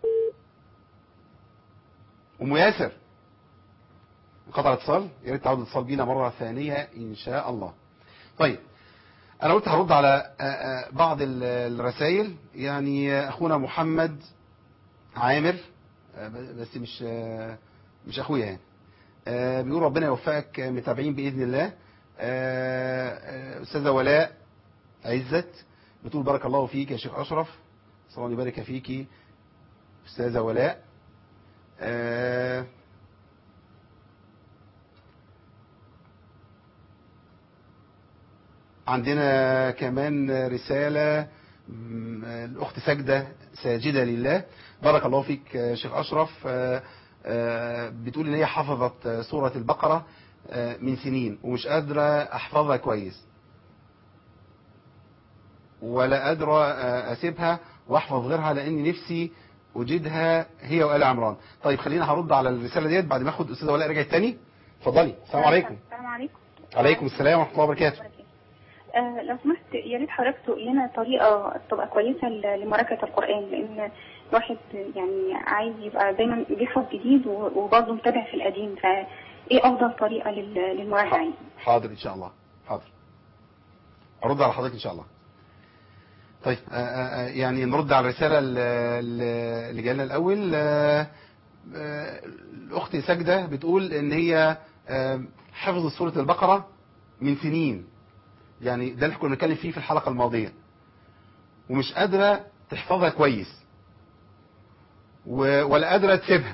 أم ياسر. انقطع الاتصال. يا ريت تعود الاتصال بينا مرة ثانية إن شاء الله. طيب أنا قلت هرد على بعض الرسائل. يعني أخونا محمد عامر، بس مش أخويا يعني، بيقول ربنا يوفقك، متابعين بإذن الله. أستاذة ولاء عزت بتقول بارك الله فيك يا شيخ أشرف، صلى الله يبارك فيكي أستاذة ولاء. عندنا كمان رسالة الأخت سجدة ساجدة لله، بارك الله فيك يا شيخ أشرف. بتقول إن هي حفظت سورة البقرة من سنين ومش قادرة أحفظها كويس، ولا قادرة أسيبها وأحفظ غيرها لأني نفسي أجدها هي وآل عمران. طيب خلينا هرد على الرسالة ديت بعد ما أخد أستاذة ولاء رجعت تاني. اتفضلي. السلام عليكم. السلام عليكم. عليكم السلام ورحمة الله وبركاته. لو سمحت يا ريت حضرتك تقول لنا طريقة تبقى كويسة لمراجعة القرآن، لأن الواحد يعني عايز يبقى دايما بيحفظ جديد وبرضه متابع في القديم، فإيه أفضل طريقة للمراجعة؟ حاضر إن شاء الله. حاضر أرد على حضرتك إن شاء الله. طيب يعني نرد على الرسالة اللي جالنا الأول. الأخت سجدة بتقول إن هي حفظت سورة البقرة من سنين، يعني ده اللي كنا بنتكلم فيه في الحلقة الماضية، ومش قادرة تحفظها كويس ولا قادرة تسيبها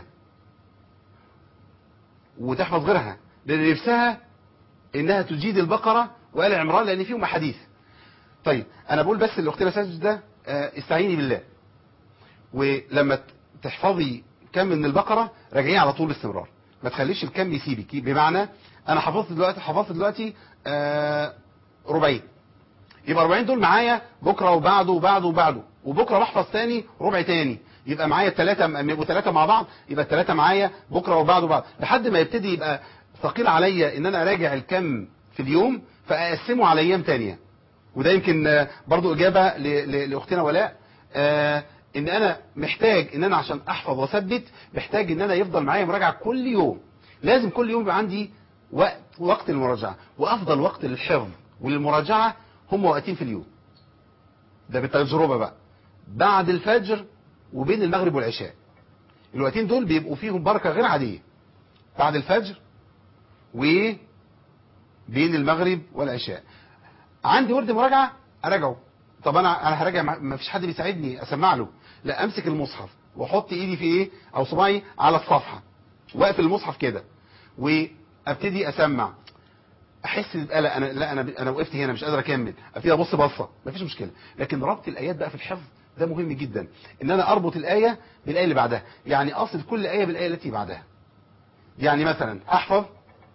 وتحفظ غيرها، لأن نفسها إنها تجيد البقرة وآل عمران لأن فيهم أحاديث. طيب أنا بقول بس لأختنا سجدة استعيني بالله، ولما تحفظي كم من البقرة راجعيه على طول باستمرار، ما تخليش الكم يسيبك. بمعنى أنا حفظت دلوقتي 40، يبقى 40 دول معايا بكرة وبعده وبعده وبعده، وبكرة بحفظ تاني ربع تاني، يبقى معايا ثلاثة مع بعض، يبقى الثلاثة معايا بكرة وبعده وبعده، لحد ما يبتدي يبقى ثقيل عليا ان انا اراجع الكم في اليوم، فاقسمه على ايام تانية. وده يمكن برضو اجابة لاختنا ولاء، ان انا محتاج ان انا عشان احفظ واثبت محتاج ان انا يفضل معايا مراجعة كل يوم، لازم كل يوم يبقى عندي وقت المراجعة، وافضل وقت للحفظ وللمراجعة هم وقتين في اليوم، ده بالتجربة بقى، بعد الفجر وبين المغرب والعشاء. الوقتين دول بيبقوا فيهم بركة غير عادية، بعد الفجر وبين المغرب والعشاء. عندي ورد مراجعة اراجعه، طب انا هراجع ما فيش حد بيساعدني اسمع له، لا امسك المصحف واحط ايدي في ايه او صباعي على الصفحة واقفل المصحف كده وابتدي اسمع، احس بقلق، انا وقفت هنا مش قادر اكمل، ابتدي ابص بصه مفيش مشكله. لكن ربط الايات بقى في الحفظ ده مهم جدا، ان انا اربط الايه بالايه اللي بعدها، يعني اصل كل ايه بالايه التي بعدها. يعني مثلا احفظ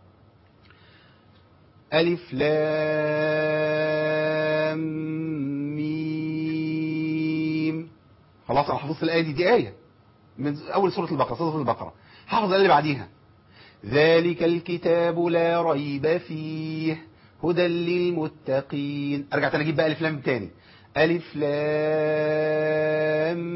الف لام ميم، خلاص انا حفظت الايه دي ايه من اول سوره البقره، حافظ الايه اللي بعديها ذلك الكتاب لا ريب فيه هدى للمتقين، ارجع تاني اجيب بقى الف لام تاني، الف لام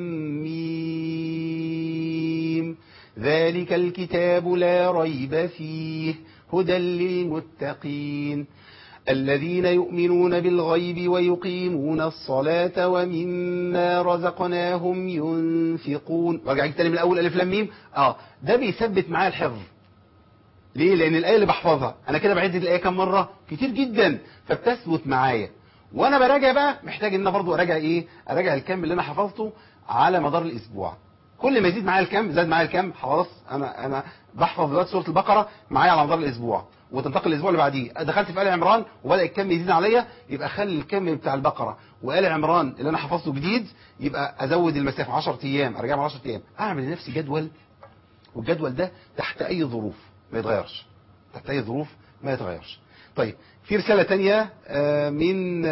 ميم ذلك الكتاب لا ريب فيه هدى للمتقين. الذين يؤمنون بالغيب ويقيمون الصلاة ومما رزقناهم ينفقون. وارجع تاني من الاول الف لام ميم. ده بيثبت معايا الحفظ. ليه؟ لان الايه اللي بحفظها انا كده بعد الايه كم مره؟ كتير جدا، فبتثبت معايا. وانا براجع بقى محتاج ان انا برضو اراجع ايه؟ اراجع الكم اللي انا حفظته على مدار الاسبوع. كل ما يزيد معايا الكم زاد معايا الكم، خلاص انا بحفظ دلوقتي سوره البقره معايا على مدار الاسبوع، وتنتقل الاسبوع اللي بعديه دخلت في ال عمران وبدا الكم يزيد عليا، يبقى خلي الكم بتاع البقره وال عمران اللي انا حفظته جديد يبقى ازود المسافه 10 ايام، ارجع من 10 ايام، اعمل لنفسي جدول، والجدول ده تحت اي ظروف ما يتغيرش، تحت اي ظروف ما يتغيرش. طيب في رساله ثانيه من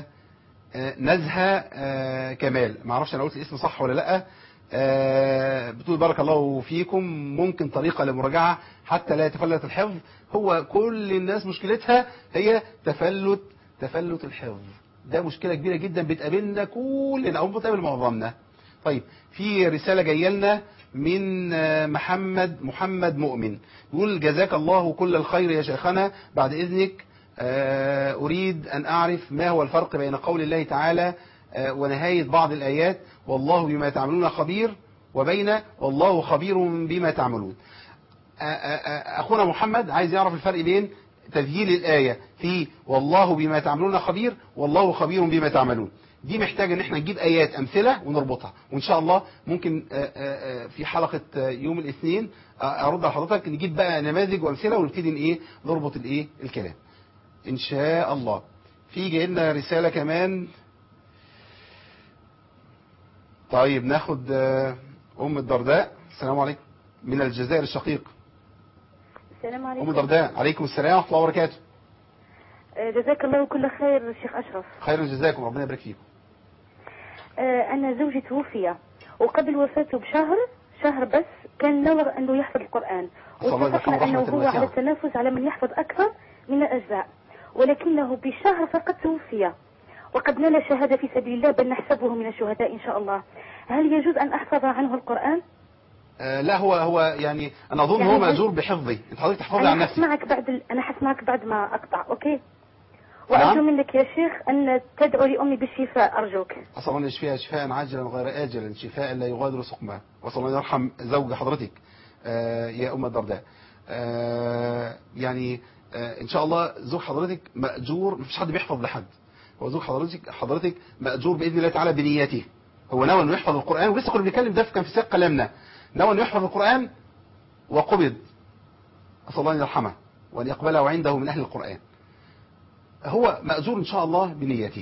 نزهه كمال، ما اعرفش انا قلت الاسم صح ولا لا. بتقول بارك الله فيكم، ممكن طريقة لمراجعة حتى لا يتفلت الحفظ؟ هو كل الناس مشكلتها هي تفلت الحفظ، ده مشكلة كبيرة جدا بتقابلنا كلنا او بتقابل معظمنا. طيب في رسالة جاية لنا من محمد مؤمن، يقول جزاك الله كل الخير يا شيخنا، بعد إذنك أريد أن أعرف ما هو الفرق بين قول الله تعالى ونهاية بعض الآيات والله بما تعملون خبير، وبين والله خبير بما تعملون. أخونا محمد عايز يعرف الفرق بين تذييل الآية في والله بما تعملون خبير والله خبير بما تعملون. دي محتاجة ان احنا نجيب آيات أمثلة ونربطها، وإن شاء الله ممكن في حلقة يوم الاثنين أرد على حضرتك نجيب بقى نماذج وأمثلة ونبتدي نربط الكلام إن شاء الله. في جاي لنا رسالة كمان. طيب ناخد أم الدرداء. السلام عليكم، من الجزائر الشقيق. السلام عليكم. أم الدرداء، عليكم السلام ورحمة الله وبركاته. جزاك الله كل خير شيخ أشرف. خير جزاكم، ربنا يبارك فيكم. أنا زوجي توفي، وقبل وفاته شهر بس كان نور أنه يحفظ القرآن، واتفقنا أنه هو على التنافس على من يحفظ أكثر من الأجزاء، ولكنه بشهر فقط توفي وقد نال شهادة في سبيل الله، بل نحسبه من الشهداء إن شاء الله. هل يجوز أن أحفظ عنه القرآن؟ لا هو يعني أنا أظن يعني هو مأجور بحفظه. أنت حضرتك تحفظي عن نفسك. أنا حسمعك بعد ما أقطع. أوكي. وأرجو منك يا شيخ أن تدعو لأمي بالشفاء أرجوك. أسأل الله يشفيها شفاء عاجلا غير آجلا، شفاء لا يغادر سقما، وأسأل الله يرحم زوج حضرتك يا أم الدرداء. يعني إن شاء الله زوج حضرتك مأجور، مفيش حد بيحفظ لحد، هو زوج حضرتك مأجور بإذن الله تعالى بنيته. هو نوى أنه يحفظ القرآن، ولسه كنا بنتكلم ده كان في سياق كلامنا، نوى أنه يحفظ القرآن وقبض، أسأل الله أن يرحمه وأن يقبله عنده من أهل القرآن. هو مأجور إن شاء الله بنيته.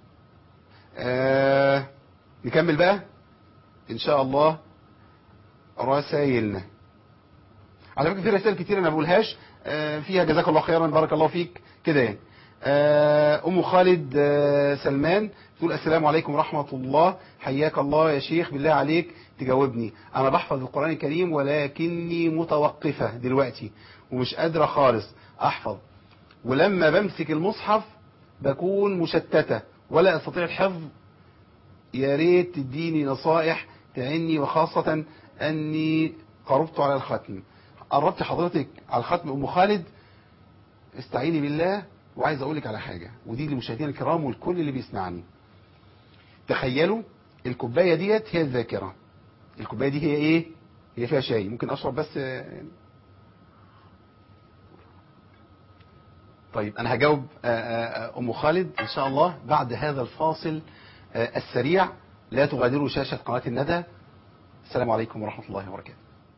نكمل بقى إن شاء الله رسائلنا. على فكرة في رسائل كتير أنا بقولهاش فيها جزاك الله خيرا بارك الله فيك كده يعني. أم خالد سلمان تقول السلام عليكم ورحمة الله، حياك الله يا شيخ، بالله عليك تجاوبني، أنا بحفظ القرآن الكريم ولكني متوقفة دلوقتي ومش قادرة خالص أحفظ، ولما بمسك المصحف بكون مشتتة ولا أستطيع الحفظ، يا ريت تديني نصائح تعني، وخاصة أني قربت على الختم. قربت حضرتك على الختم أم خالد، استعيني بالله. وعايز أقولك على حاجة، ودي للمشاهدين الكرام والكل اللي بيسمعني، تخيلوا الكوباية ديت هي الذاكرة. الكوباية دي هي إيه؟ هي فيها شاي، ممكن أشرب بس يعني. طيب أنا هجاوب أم خالد إن شاء الله بعد هذا الفاصل السريع. لا تغادروا شاشة قناة الندى. السلام عليكم ورحمة الله وبركاته.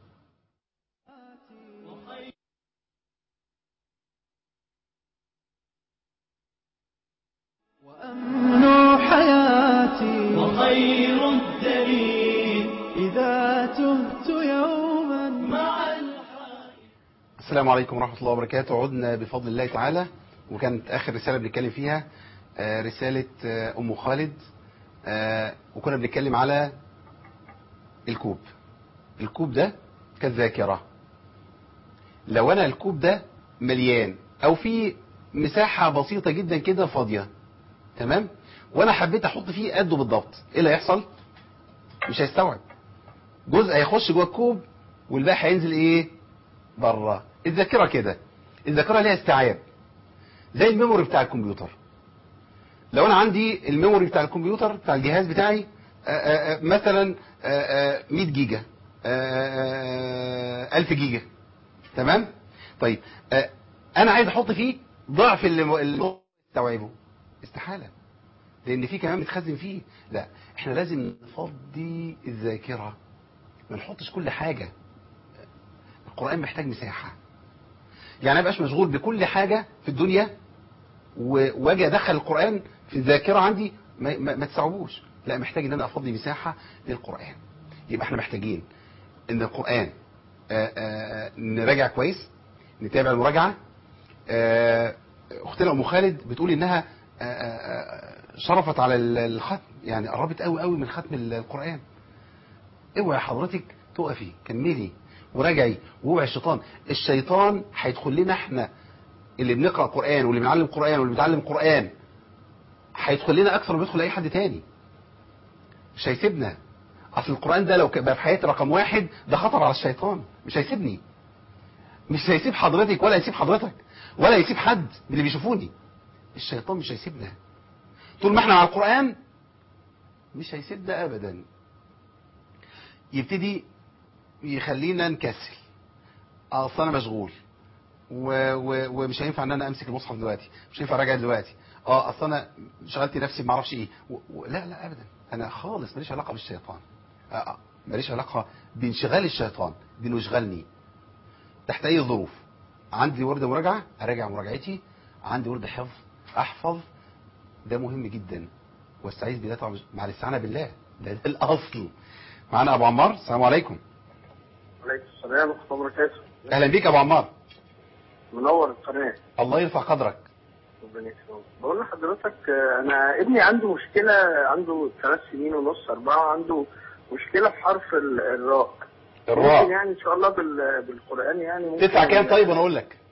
وأمن حياتي وخير الدليل إذا تهت يوما مع السلام عليكم ورحمة الله وبركاته. عدنا بفضل الله تعالى، وكانت آخر رسالة بنتكلم فيها رسالة أم خالد، وكنا بنتكلم على الكوب. الكوب ده كالذاكرة، لو أنا الكوب ده مليان أو في مساحة بسيطة جدا كده فاضية، تمام، وأنا حبيت أحط فيه قده بالضبط، إيه اللي هيحصل؟ مش هيستوعب، جزء هيخش جوه الكوب والباقي هينزل إيه؟ بره. الذاكرة كده، الذاكرة ليها استيعاب، زي الميموري بتاع الكمبيوتر. لو انا عندي الميموري بتاع الكمبيوتر بتاع الجهاز بتاعي مثلا 100 جيجا 1000 جيجا، تمام؟ طيب انا عايز احط فيه ضعف اللي استوعبه، استحالة، لان فيه كمان متخزن فيه. لا، احنا لازم نفضي الذاكرة، ما نحطش كل حاجة. القرآن محتاج مساحة، يعني ما ابقاش مشغول بكل حاجة في الدنيا واجي ادخل القرآن في الذاكرة عندي ما تستوعبوش. لا، محتاج ان انا افضي مساحة للقرآن. يبقى احنا محتاجين ان القرآن نراجع كويس، نتابع المراجعة. اختنا ام خالد بتقول انها شرفت على الختم، يعني قربت قوي قوي من ختم القرآن. اوعي حضرتك تقفي، كملي وراجعي، واوعي الشيطان هيدخل لنا احنا اللي بنقرأ قرآن واللي بنعلم قرآن واللي بيتعلم قرآن، هيدخل لنا اكثر ما يدخل اي حد تاني، مش هيسيبنا. اصل القرآن ده لو بقى في حياتي رقم واحد، ده خطر على الشيطان، مش هيسيبني، مش هيسيب حضرتك ولا هيسيب حضرتك ولا هيسيب حد من اللي بيشوفوني. الشيطان مش هيسيبنا طول ما احنا على القرآن، مش هيسيبنا ابدا. يبتدي يخلينا نكسل، اصل انا مشغول ومش هينفع ان انا امسك المصحف دلوقتي، مش هينفع اراجع دلوقتي، اصل انا شغلت نفسي ما اعرفش ايه لا لا ابدا، انا خالص ماليش علاقه بالشيطان، ماليش علاقه بانشغال الشيطان، بانه يشغلني تحت اي ظروف. عندي ورده مراجعه اراجع مراجعتي، عندي ورده حفظ احفظ، ده مهم جدا. واستعيذ بالله طبعا مع الاستعانه بالله، ده الاصل. معانا ابو عمار، السلام عليكم. وعليكم السلام ورحمه الله وبركاته. اهلا بيك ابو عمار. منور القناه. الله يرفع قدرك. ربنا يكرمك. بقول لحضرتك انا ابني عنده مشكله، عنده 3 سنين ونص 4، عنده مشكله في حرف الراء. ممكن يعني ان شاء الله بالقران يعني ممكن تدفع كام؟ طيب انا اقول لك.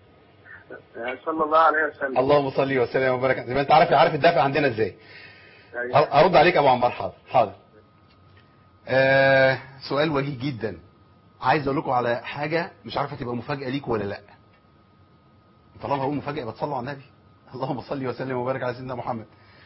صلى الله عليه وسلم. اللهم صل وسلم وبارك. زي ما انت عارف الدفع عندنا ازاي. ارد عليك ابو عمار. حاضر. سؤال وجيه جدا. عايز اقول لكم على حاجه مش عارفه تبقى مفاجاه ليكم ولا لا. طالما هو مفاجاه يبقى تصلوا على النبي. اللهم صل وسلم وبارك على سيدنا محمد.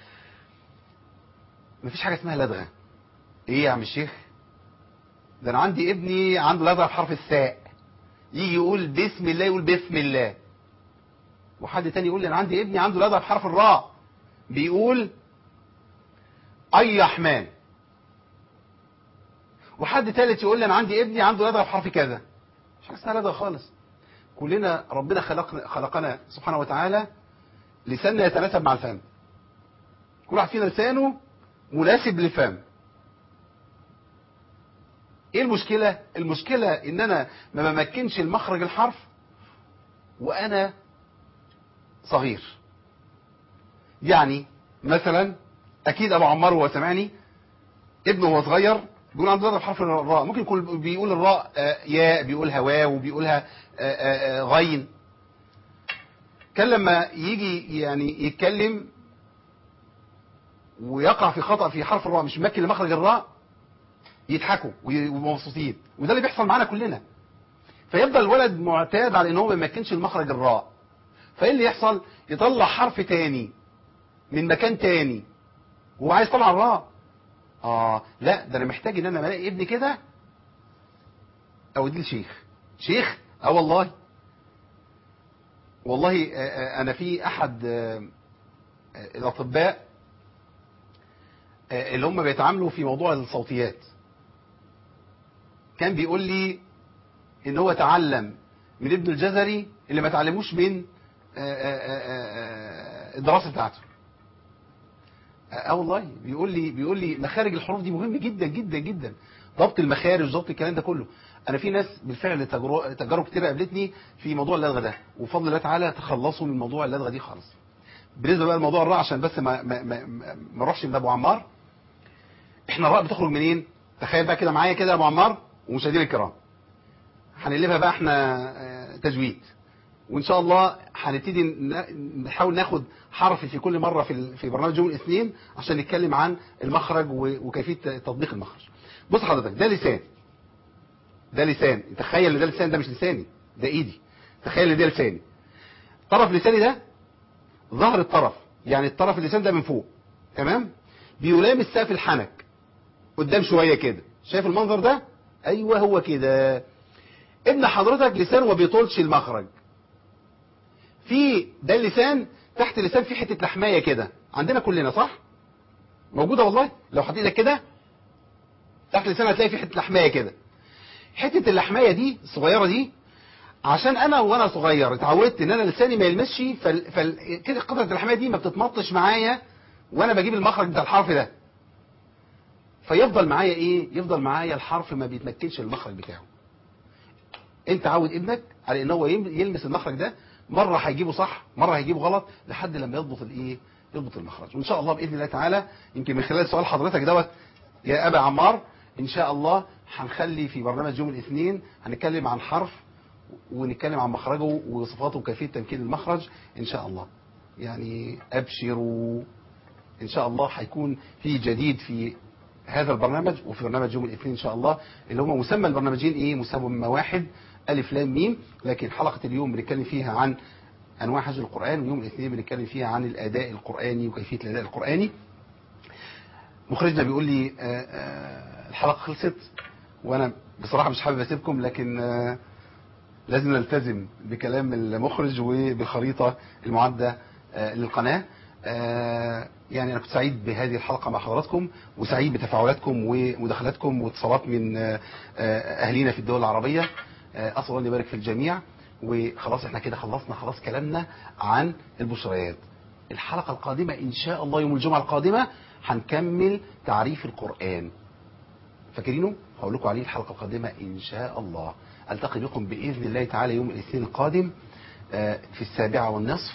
مفيش حاجه اسمها لدغه. ايه يا عم الشيخ؟ ده انا عندي ابني عنده لدغه في حرف الثاء، يجي يقول بسم الله يقول بسم الله. وحد تاني يقول لي انا عندي ابني عنده لدغه في حرف الراء، بيقول اي رحمن. وحد ثالث يقول لي انا عندي ابني عنده لدغه في حرف كذا. مش حاجه اسمها لدغه خالص. كلنا ربنا خلقنا سبحانه وتعالى لساننا يتناسب مع الفم. كل واحد فينا لسانه مناسب للفم. ايه المشكله؟ المشكله ان انا ما بمكنش المخرج الحرف وانا صغير. يعني مثلا اكيد ابو عمار وهو سامعني، ابنه وهو صغير بيقول عنده لدغه في حرف الراء، ممكن يكون بيقول الراء ياء، بيقولها واو، وبيقولها غين. كان لما يجي يعني يتكلم ويقع في خطأ في حرف الراء، مش ممكن لمخرج الراء، يضحكوا ومبسوطين. وده اللي بيحصل معانا كلنا. فيفضل الولد معتاد على ان هو ما يمكنش المخرج الراء، فايه اللي يحصل؟ يطلع حرف تاني من مكان تاني وهو عايز يطلع الراء. لا، ده انا محتاج ان انا الاقي ابني كده اوديه شيخ. والله انا في احد الاطباء اللي هم بيتعاملوا في موضوع الصوتيات، كان بيقول لي ان هو تعلم من ابن الجزري اللي ما تعلموش من الدراسة بتاعته. والله بيقول لي مخارج الحروف دي مهم جدا جدا جدا، ضبط المخارج، ضبط الكلام ده كله. انا في ناس بالفعل تجارب كتير قابلتني في موضوع اللدغه ده، وبفضل الله تعالى تخلصوا من موضوع اللدغه دي خالص. بالنسبه بقى لموضوع الراء، عشان بس ما اروحش من ابو عمار، احنا الراء بتخرج منين؟ تخيل بقى كده معايا كده يا ابو عمار ومشاهدينا الكرام، هنقلبها بقى احنا تجويد، وان شاء الله هنبتدي نحاول ناخد حرف في كل مره في برنامج يوم الاثنين عشان نتكلم عن المخرج وكيفيه تطبيق المخرج. بص حضرتك، ده لسان. تخيل ان ده لسان، ده مش لساني، ده ايدي. تخيل ان ده لساني، طرف لساني ده ظهر الطرف، يعني الطرف اللسان ده من فوق، تمام، بيلامس سقف الحنك قدام شوية كده. شايف المنظر ده؟ ايوه هو كده. ابن حضرتك لسانه ما بيطولش المخرج. في ده اللسان، تحت اللسان في حتة لحماية كده عندنا كلنا، صح؟ موجودة والله. لو حطيت ايدك كده تحت اللسان هتلاقي في حتة لحماية كده. حتة اللحماية دي الصغيرة دي، عشان انا وانا صغير اتعودت ان انا لساني ما يلمسش، كده قطعة اللحماية دي ما بتتمطش معايا وانا بجيب المخرج بتاع الحرف ده. فيفضل معايا ايه؟ يفضل معايا الحرف ما بيتمكنش المخرج بتاعه. انت عود ابنك على ان هو يلمس المخرج ده، مرة هيجيبه صح، مرة هيجيبه غلط، لحد لما يضبط الايه؟ يضبط المخرج. وان شاء الله باذن الله تعالى، يمكن من خلال سؤال حضرتك دوت يا ابا عمار، ان شاء الله هنخلي في برنامج يوم الاثنين هنتكلم عن حرف، ونتكلم عن مخرجه وصفاته وكيفية تمكين المخرج ان شاء الله. يعني ابشروا، ان شاء الله هيكون في جديد في هذا البرنامج وفي برنامج يوم الاثنين ان شاء الله، اللي هم مسمى البرنامجين ايه؟ مسمى واحد، الف لام ميم. لكن حلقة اليوم بنتكلم فيها عن انواع حفظ القرآن، ويوم الاثنين بنتكلم فيها عن الاداء القرآني وكيفية الاداء القرآني. مخرجنا بيقول لي الحلقة خلصت، وانا بصراحة مش حابب اسيبكم، لكن لازم نلتزم بكلام المخرج وبخريطة المعدة للقناة. يعني أنا كنت سعيد بهذه الحلقة مع حضراتكم، وسعيد بتفاعلاتكم ومداخلاتكم واتصالات من أهلينا في الدول العربية. أسأل الله أن يبارك في الجميع. وخلاص احنا كده خلصنا خلاص كلامنا عن البشريات. الحلقة القادمة إن شاء الله يوم الجمعة القادمة هنكمل تعريف القرآن. فاكرينه؟ هقول لكم عليه الحلقة القادمة إن شاء الله. ألتقي بكم بإذن الله تعالى يوم الاثنين القادم في 7:30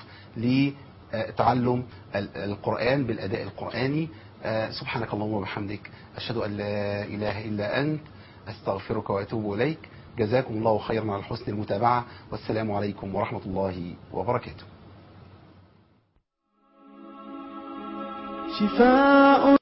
لتعلم القرآن بالأداء القرآني. سبحانك اللهم وبحمدك، أشهد أن لا إله إلا أنت، أستغفرك وأتوب إليك. جزاكم الله خيرا على حسن المتابعة، والسلام عليكم ورحمة الله وبركاته. شفاء